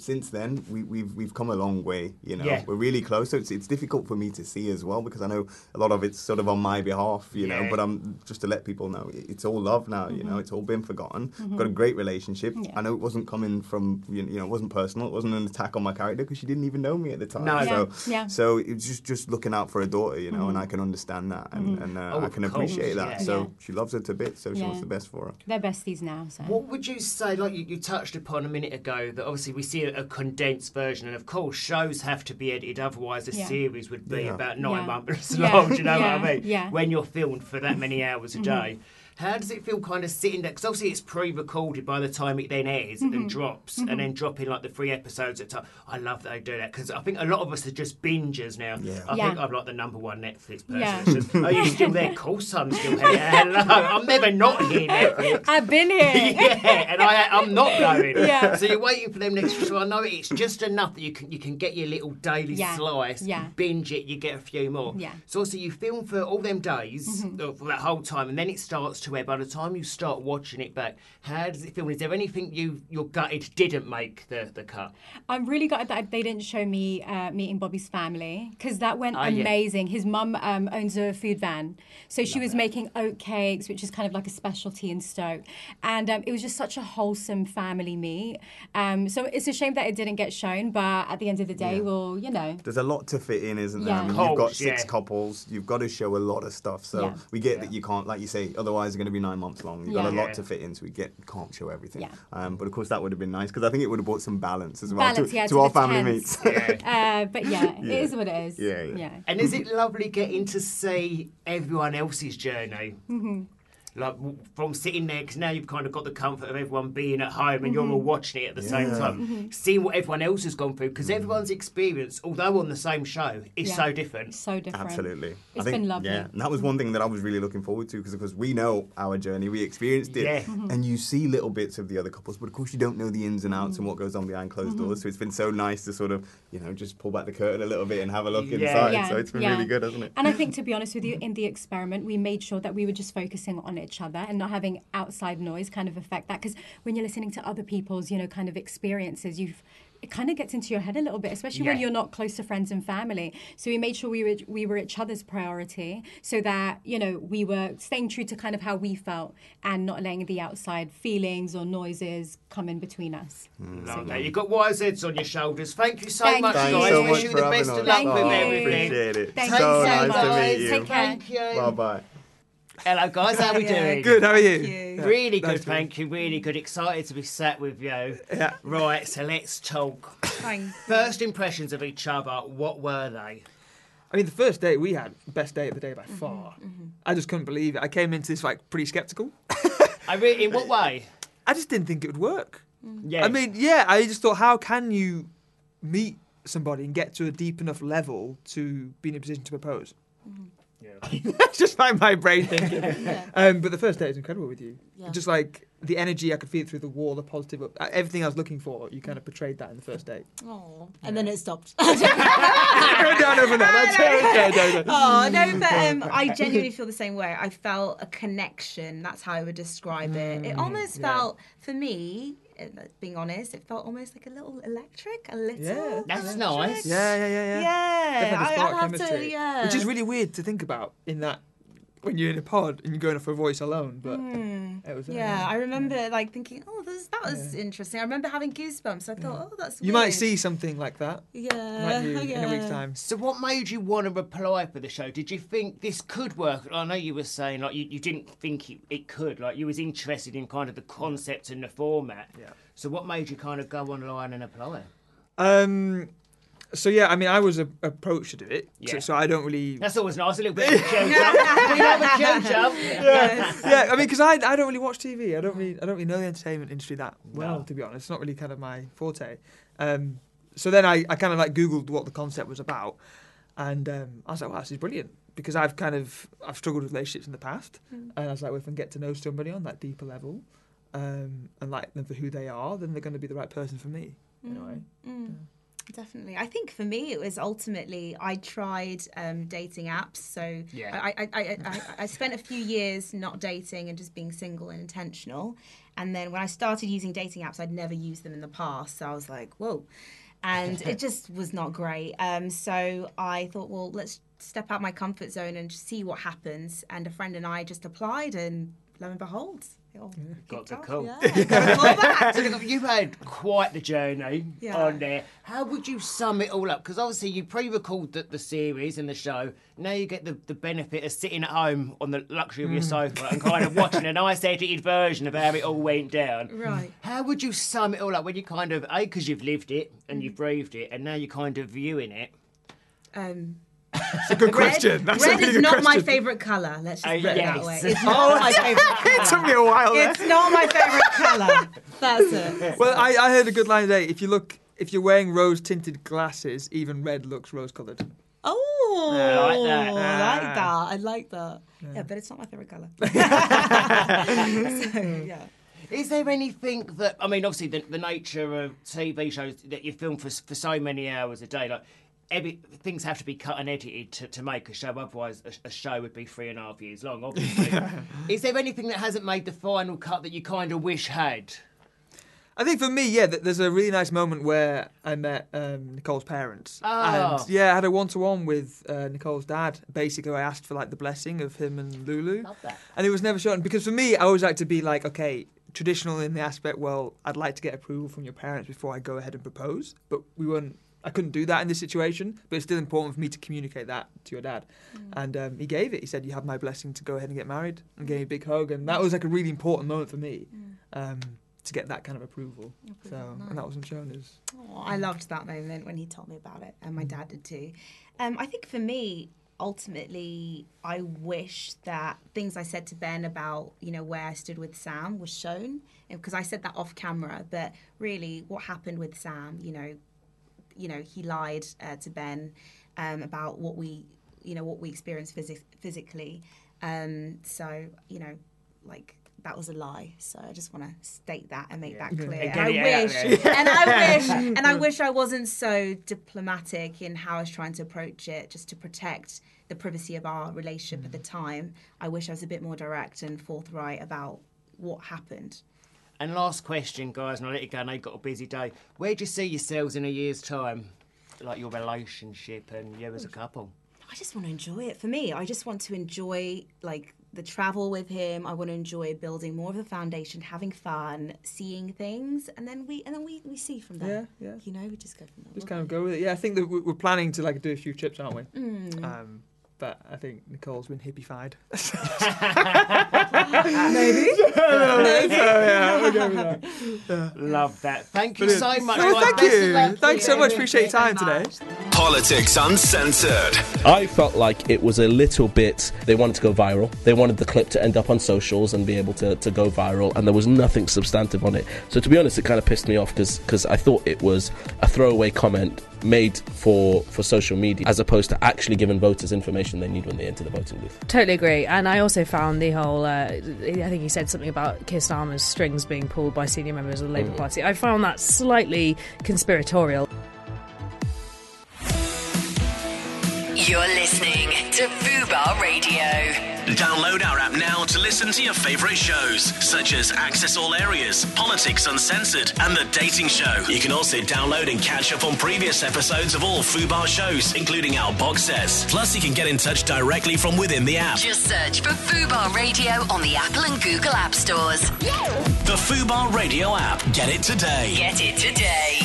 Speaker 19: since then, we, we've we've come a long way. You know,
Speaker 2: Yeah.
Speaker 19: we're really close. So it's it's difficult for me to see as well because I know a lot of it's sort of on my behalf. You know,
Speaker 2: Yeah.
Speaker 19: but I'm just to let people know it- it's all love now. You know,
Speaker 2: Mhm.
Speaker 19: it's all been forgotten.
Speaker 2: Mhm.
Speaker 19: Got a great relationship.
Speaker 2: Yeah.
Speaker 19: I know it wasn't coming from you you know, it wasn't personal. It wasn't an attack on my character because she didn't even know me at the time.
Speaker 2: No.
Speaker 19: So
Speaker 2: Yeah. Yeah.
Speaker 19: so it's just just looking out for a daughter. You know, and
Speaker 18: Mhm.
Speaker 19: I can understand that, and,
Speaker 18: Mhm.
Speaker 19: and uh,
Speaker 2: Oh,
Speaker 19: I
Speaker 2: of
Speaker 19: can
Speaker 2: course,
Speaker 19: appreciate that.
Speaker 2: yeah.
Speaker 19: So
Speaker 18: Yeah.
Speaker 19: she loves her to bits. So she
Speaker 18: Yeah.
Speaker 19: wants the best for her.
Speaker 18: They're besties now. So.
Speaker 2: What would you say, like you, you touched upon a minute ago, that obviously we see a, a condensed version, and of course shows have to be edited, otherwise a
Speaker 18: Yeah.
Speaker 2: series would be
Speaker 19: Yeah.
Speaker 2: about nine
Speaker 18: Yeah.
Speaker 2: months
Speaker 18: Yeah.
Speaker 2: long, do you know
Speaker 18: Yeah.
Speaker 2: what I mean?
Speaker 18: Yeah.
Speaker 2: When you're filmed for that many hours a
Speaker 18: Mhm.
Speaker 2: day. How does it feel kind of sitting there? Because obviously it's pre-recorded by the time it then airs
Speaker 18: Mhm.
Speaker 2: and drops,
Speaker 18: Mhm.
Speaker 2: and then dropping like the three episodes at a time. I love that they do that, because I think a lot of us are just bingers now.
Speaker 19: Yeah.
Speaker 2: I
Speaker 18: Yeah.
Speaker 2: think I'm like the number one Netflix person.
Speaker 18: Yeah.
Speaker 2: It's just, are you still there? Of course I'm still here. Hello. I'm never not here, Netflix.
Speaker 18: I've been here.
Speaker 2: yeah, and I, I'm not going.
Speaker 18: Yeah.
Speaker 2: So you're waiting for them next. So I know it's just enough that you can you can get your little daily
Speaker 18: Yeah.
Speaker 2: slice.
Speaker 18: Yeah.
Speaker 2: Binge it, you get a few more.
Speaker 18: Yeah.
Speaker 2: So also you film for all them days,
Speaker 18: Mhm.
Speaker 2: or for that whole time, and then it starts to air. By the time you start watching it back, how does it feel? Is there anything you your gutted didn't make the the cut?
Speaker 18: I'm really glad that they didn't show me uh, meeting Bobby's family because that went
Speaker 2: Oh, yeah.
Speaker 18: amazing. His mum um, owns a food van, so she was making oat cakes, which is kind of like a specialty in Stoke, and um, it was just such a wholesome family meet. Um, so it's a shame that it didn't get shown, but at the end of the day,
Speaker 19: Yeah.
Speaker 18: we'll, you know.
Speaker 19: There's a lot to fit in, isn't there?
Speaker 18: Yeah.
Speaker 19: I mean,
Speaker 2: Course,
Speaker 19: you've got six
Speaker 2: yeah.
Speaker 19: couples. You've got to show a lot of stuff. So
Speaker 18: Yeah.
Speaker 19: we get that you can't, like you say, otherwise it's going to be nine months long. You've got a
Speaker 18: Yeah.
Speaker 19: lot
Speaker 2: Yeah.
Speaker 19: to fit in, so we get can't show everything.
Speaker 18: Yeah.
Speaker 19: Um, but of course, that would have been nice because I think it would have brought some balance as well
Speaker 18: Balance,
Speaker 19: to,
Speaker 18: yeah,
Speaker 19: to
Speaker 18: to
Speaker 19: our
Speaker 18: the
Speaker 19: family
Speaker 18: tents.
Speaker 19: meets.
Speaker 18: Uh, but yeah,
Speaker 19: Yeah.
Speaker 18: it is what it is.
Speaker 19: Yeah, yeah.
Speaker 2: And is it lovely getting to see everyone else's journey?
Speaker 18: Mhm.
Speaker 2: Like w- from sitting there, because now you've kind of got the comfort of everyone being at home and you're all watching it at the same
Speaker 19: Yeah.
Speaker 2: time, seeing what everyone else has gone through. Because everyone's experience, although on the same show, is
Speaker 18: Yeah.
Speaker 2: so different.
Speaker 18: So different.
Speaker 19: Absolutely.
Speaker 18: It's
Speaker 19: I think,
Speaker 18: been lovely.
Speaker 19: Yeah, and that was one thing that I was really looking forward to because, of course, we know our journey, we experienced it,
Speaker 2: Yeah.
Speaker 18: Mhm.
Speaker 19: and you see little bits of the other couples, but of course you don't know the ins and outs and what goes on behind closed
Speaker 18: Mhm.
Speaker 19: doors. So it's been so nice to sort of, you know, just pull back the curtain a little bit and have a look
Speaker 2: Yeah.
Speaker 19: inside.
Speaker 18: Yeah,
Speaker 19: So it's been
Speaker 18: yeah.
Speaker 19: really good, hasn't it?
Speaker 18: And I think, to be honest with you, in the experiment, we made sure that we were just focusing on each other and not having outside noise kind of affect that. Because when you're listening to other people's, you know, kind of experiences, you've it kind of gets into your head a little bit, especially when
Speaker 2: Yeah.
Speaker 18: you're not close to friends and family. So we made sure we were we were each other's priority, so that, you know, we were staying true to kind of how we felt and not letting the outside feelings or noises come in between us.
Speaker 2: Love that. You've got wise heads on your shoulders. Thank you so
Speaker 18: Thank
Speaker 2: much,
Speaker 18: you.
Speaker 2: guys.
Speaker 19: Thanks so
Speaker 2: Wish
Speaker 19: much
Speaker 2: you
Speaker 19: for
Speaker 2: the
Speaker 19: having
Speaker 2: best
Speaker 19: us.
Speaker 2: of luck
Speaker 18: Thank
Speaker 2: with
Speaker 18: you.
Speaker 2: everything.
Speaker 19: Appreciate it.
Speaker 18: Thank
Speaker 19: so
Speaker 18: you so
Speaker 19: nice
Speaker 18: much.
Speaker 19: to meet you.
Speaker 18: Take care.
Speaker 2: Thank you.
Speaker 19: Bye bye.
Speaker 2: Hello, guys. How we doing?
Speaker 20: Good, how are you?
Speaker 2: Really
Speaker 20: Nice
Speaker 2: good,
Speaker 20: to
Speaker 2: thank you. Really good. Excited to be sat with you.
Speaker 20: Yeah.
Speaker 2: Right, so let's talk.
Speaker 20: Thanks.
Speaker 2: First impressions of each other, what were they?
Speaker 20: I mean, the first date we had, best date of the day by far. I just couldn't believe it. I came into this like pretty skeptical.
Speaker 2: I really, in what way?
Speaker 20: I just didn't think it would work.
Speaker 2: Yeah.
Speaker 20: I mean, yeah, I just thought, how can you meet somebody and get to a deep enough level to be in a position to propose? That's just like my brain thinking.
Speaker 7: Yeah.
Speaker 20: um, but the first date was incredible with you.
Speaker 7: Yeah.
Speaker 20: Just like the energy, I could feel it through the wall, the positive, uh, everything I was looking for. You kind of portrayed that in the first date.
Speaker 7: Oh, and then it stopped.
Speaker 20: Go down over that. That's okay. No, no.
Speaker 7: Oh no, but um, I genuinely feel the same way. I felt a connection. That's how I would describe it. It almost
Speaker 20: yeah.
Speaker 7: felt, for me, uh, being honest, it felt almost like a little electric, a little.
Speaker 20: Yeah.
Speaker 2: That's
Speaker 7: electric.
Speaker 2: nice.
Speaker 20: Yeah, yeah, yeah, yeah.
Speaker 7: Yeah,
Speaker 20: Definitely
Speaker 7: I,
Speaker 20: spark
Speaker 7: I'll have
Speaker 20: chemistry,
Speaker 7: to. Yeah,
Speaker 20: which is really weird to think about. In that, when you're in a pod and you're going off a voice alone, but
Speaker 7: Mm.
Speaker 20: it was. uh,
Speaker 7: Yeah, I remember like thinking, oh, this, that was interesting. I remember having goosebumps. I thought, oh, that's.
Speaker 20: You
Speaker 7: weird.
Speaker 20: might see something like that.
Speaker 7: Yeah,
Speaker 20: might you, in a week's
Speaker 7: yeah.
Speaker 20: time.
Speaker 2: So what made you want to apply for the show? Did you think this could work? I know you were saying like you, you didn't think it, it could. Like you was interested in kind of the concept and the format.
Speaker 20: Yeah.
Speaker 2: So what made you kind of go online and apply?
Speaker 20: Um. So yeah, I mean, I was a, approached to do it, so,
Speaker 2: Yeah.
Speaker 20: so I don't really.
Speaker 2: That's always nice, a little bit of a chill jump. We love a chill jump.
Speaker 20: yeah, yeah. I mean, because I, I don't really watch T V. I don't really I don't really know the entertainment industry that well,
Speaker 2: No.
Speaker 20: to be honest. It's not really kind of my forte. Um, so then I, I kind of like Googled what the concept was about, and um, I was like, wow, this is brilliant, because I've kind of I've struggled with relationships in the past,
Speaker 7: Mm.
Speaker 20: and I was like, well, if I can get to know somebody on that deeper level, um, and like them for who they are, then they're going to be the right person for me. In a way.
Speaker 7: Mm. Definitely. I think for me, it was ultimately, I tried um, dating apps. So
Speaker 2: Yeah.
Speaker 7: I, I, I, I, I spent a few years not dating and just being single and intentional. And then when I started using dating apps, I'd never used them in the past. So I was like, whoa. And it just was not great. Um, so I thought, well, let's step out my comfort zone and just see what happens. And a friend and I just applied, and lo and behold, it all
Speaker 2: Got
Speaker 7: kicked
Speaker 2: the
Speaker 7: off.
Speaker 2: call.
Speaker 7: Yeah. Got a call back.
Speaker 2: So look, you've had quite the journey
Speaker 7: Yeah.
Speaker 2: on there. How would you sum it all up? Because obviously you pre-record the, the series and the show. Now you get the, the benefit of sitting at home on the luxury of your
Speaker 7: Mm.
Speaker 2: sofa and kind of watching a nice edited version of how it all went down.
Speaker 7: Right.
Speaker 2: How would you sum it all up when you kind of, A, because you've lived it and you've breathed it, and now you're kind of viewing it?
Speaker 7: Um,
Speaker 20: That's a good
Speaker 7: red,
Speaker 20: question. That's a
Speaker 7: red
Speaker 20: really
Speaker 7: is
Speaker 20: good
Speaker 7: not my
Speaker 20: question.
Speaker 7: favourite colour. Let's just
Speaker 2: Uh,
Speaker 7: put it
Speaker 2: yes.
Speaker 7: that way. It's not my favourite colour.
Speaker 20: It took me a while there.
Speaker 7: It's not my favourite colour. That's it.
Speaker 20: Well, I, I heard a good line today. If you look, if you're wearing rose-tinted glasses, even red looks rose-coloured.
Speaker 7: Oh,
Speaker 2: I like that.
Speaker 7: I like
Speaker 20: Ah.
Speaker 7: that. I like that. Yeah, but it's not my favourite colour. So, yeah.
Speaker 2: Is there anything that, I mean, obviously the, the nature of T V shows that you film for for so many hours a day, like every, things have to be cut and edited to, to make a show. Otherwise, a, a show would be three and a half years long. Obviously, is there anything that hasn't made the final cut that you kind of wish had?
Speaker 20: I think for me, yeah, th- there's a really nice moment where I met um, Nicole's parents.
Speaker 2: Oh.
Speaker 20: And yeah, I had a one-to-one with uh, Nicole's dad. Basically, I asked for like the blessing of him and Lulu.
Speaker 2: Love that.
Speaker 20: And it was never shown. Because for me, I always like to be like, okay, traditional in the aspect, well, I'd like to get approval from your parents before I go ahead and propose. But we weren't, I couldn't do that in this situation. But it's still important for me to communicate that to your dad.
Speaker 7: Mm.
Speaker 20: And um, he gave it. He said, you have my blessing to go ahead and get married. And gave me a big hug. And that was like a really important moment for me. Um, to get that kind of approval. So, and that wasn't shown as...
Speaker 7: Oh, I loved that moment when he told me about it, and my dad did too. Um, I think for me, ultimately, I wish that things I said to Ben about, you know, where I stood with Sam was shown, because I said that off camera, but really what happened with Sam, you know, you know, he lied uh, to Ben um, about what we, you know, what we experienced phys- physically. Um, so, you know, like... that was a lie. So I just want to state that and make that
Speaker 2: Yeah.
Speaker 7: clear.
Speaker 2: And
Speaker 7: And
Speaker 2: get
Speaker 7: I
Speaker 2: it out
Speaker 7: wish,
Speaker 2: there.
Speaker 7: and I wish, and I wish I wasn't so diplomatic in how I was trying to approach it, just to protect the privacy of our relationship at the time. I wish I was a bit more direct and forthright about what happened.
Speaker 2: And last question, guys, and I'll let you go. I know you've got a busy day. Where do you see yourselves in a year's time? Like your relationship and you as a couple?
Speaker 7: I just want to enjoy it. For me, I just want to enjoy, like, the travel with him. I want to enjoy building more of the foundation, having fun, seeing things, and then we and then we, we see from there.
Speaker 20: Yeah, yeah.
Speaker 7: You know, we just go from there.
Speaker 20: Just kind of go with it. Yeah, I think that we- we're planning to like do a few trips, aren't we?
Speaker 7: Mm.
Speaker 20: Um, but I think Nicole's been hippified.
Speaker 7: Maybe.
Speaker 20: Maybe. So, yeah, we'll go with that. Yeah.
Speaker 2: Love that. Thank you
Speaker 20: Brilliant.
Speaker 2: so much.
Speaker 20: No,
Speaker 2: guys.
Speaker 20: thank
Speaker 2: Best of
Speaker 20: you.
Speaker 2: luck
Speaker 20: Thanks
Speaker 2: to
Speaker 20: so
Speaker 2: you.
Speaker 20: much. Appreciate your time today.
Speaker 6: Politics Uncensored.
Speaker 5: I felt like it was a little bit, they wanted to go viral. They wanted the clip to end up on socials and be able to, to go viral, and there was nothing substantive on it. So to be honest, it kind of pissed me off because I thought it was a throwaway comment made for, for social media as opposed to actually giving voters information they need when they enter the voting booth.
Speaker 11: Totally agree. And I also found the whole, uh, I think he said something about Keir Starmer's strings being pulled by senior members of the Labour
Speaker 5: Mm.
Speaker 11: Party. I found that slightly conspiratorial.
Speaker 1: You're listening to Fubar Radio.
Speaker 6: Download our app now to listen to your favourite shows, such as Access All Areas, Politics Uncensored, and The Dating Show. You can also download and catch up on previous episodes of all Fubar shows, including our box sets. Plus, you can get in touch directly from within the app.
Speaker 1: Just search for Fubar Radio on the Apple and Google App Stores.
Speaker 6: The Fubar Radio app. Get it today.
Speaker 1: Get it today.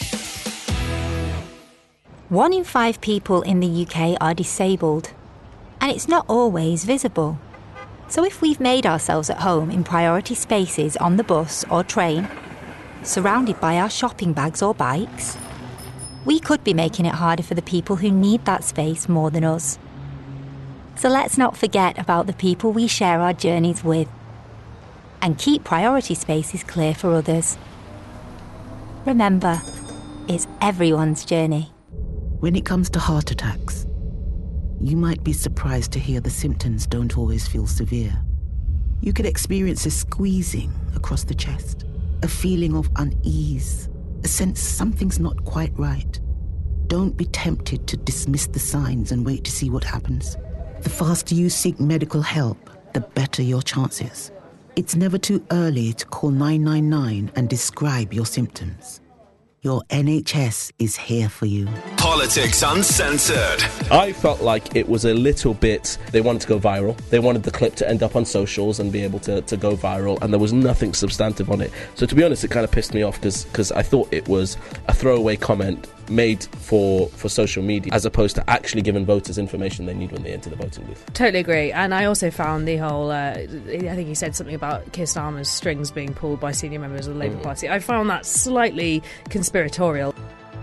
Speaker 21: One in five people in the U K are disabled, and it's not always visible. So if we've made ourselves at home in priority spaces on the bus or train, surrounded by our shopping bags or bikes, we could be making it harder for the people who need that space more than us. So let's not forget about the people we share our journeys with, and keep priority spaces clear for others. Remember, it's everyone's journey.
Speaker 22: When it comes to heart attacks, you might be surprised to hear the symptoms don't always feel severe. You could experience a squeezing across the chest, a feeling of unease, a sense something's not quite right. Don't be tempted to dismiss the signs and wait to see what happens. The faster you seek medical help, the better your chances. It's never too early to call nine nine nine and describe your symptoms. Your N H S is here for you.
Speaker 6: Politics Uncensored.
Speaker 5: I felt like it was a little bit, they wanted to go viral. They wanted the clip to end up on socials and be able to, to go viral, and there was nothing substantive on it. So to be honest, it kind of pissed me off because I thought it was a throwaway comment made for, for social media as opposed to actually giving voters information they need when they enter the voting booth.
Speaker 11: Totally agree. And I also found the whole, uh, I think he said something about Keir Starmer's strings being pulled by senior members of the Labour
Speaker 5: Mm.
Speaker 11: Party. I found that slightly conspiratorial.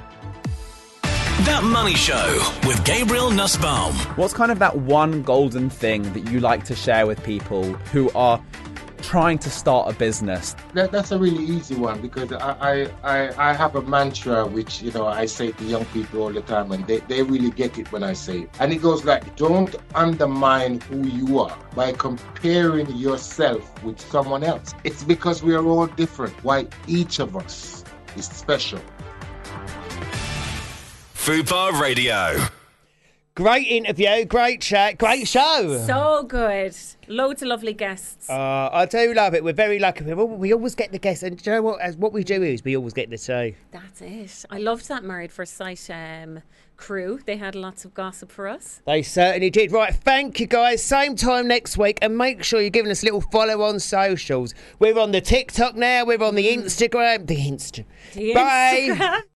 Speaker 6: That Money Show with Gabriel Nussbaum.
Speaker 12: What's kind of that one golden thing that you like to share with people who are trying to start a business?
Speaker 13: That, that's a really easy one because I, I, I, I have a mantra which, you know, I say to young people all the time, and they, they really get it when I say it. And it goes like, don't undermine who you are by comparing yourself with someone else. It's because we are all different, why each of us is special.
Speaker 6: Fubar Radio.
Speaker 2: Great interview, great chat, great show.
Speaker 3: So good. Loads of lovely guests.
Speaker 2: Uh, I do love it. We're very lucky. We we always get the guests, and do you know what? As what we do is we always get the tea.
Speaker 3: That's it. I loved that Married First Sight um, crew. They had lots of gossip for us.
Speaker 2: They certainly did. Right, thank you guys. Same time next week, and make sure you're giving us a little follow on socials. We're on the TikTok now. We're on the Instagram. The Insta.
Speaker 3: The
Speaker 2: Bye.
Speaker 3: Instagram.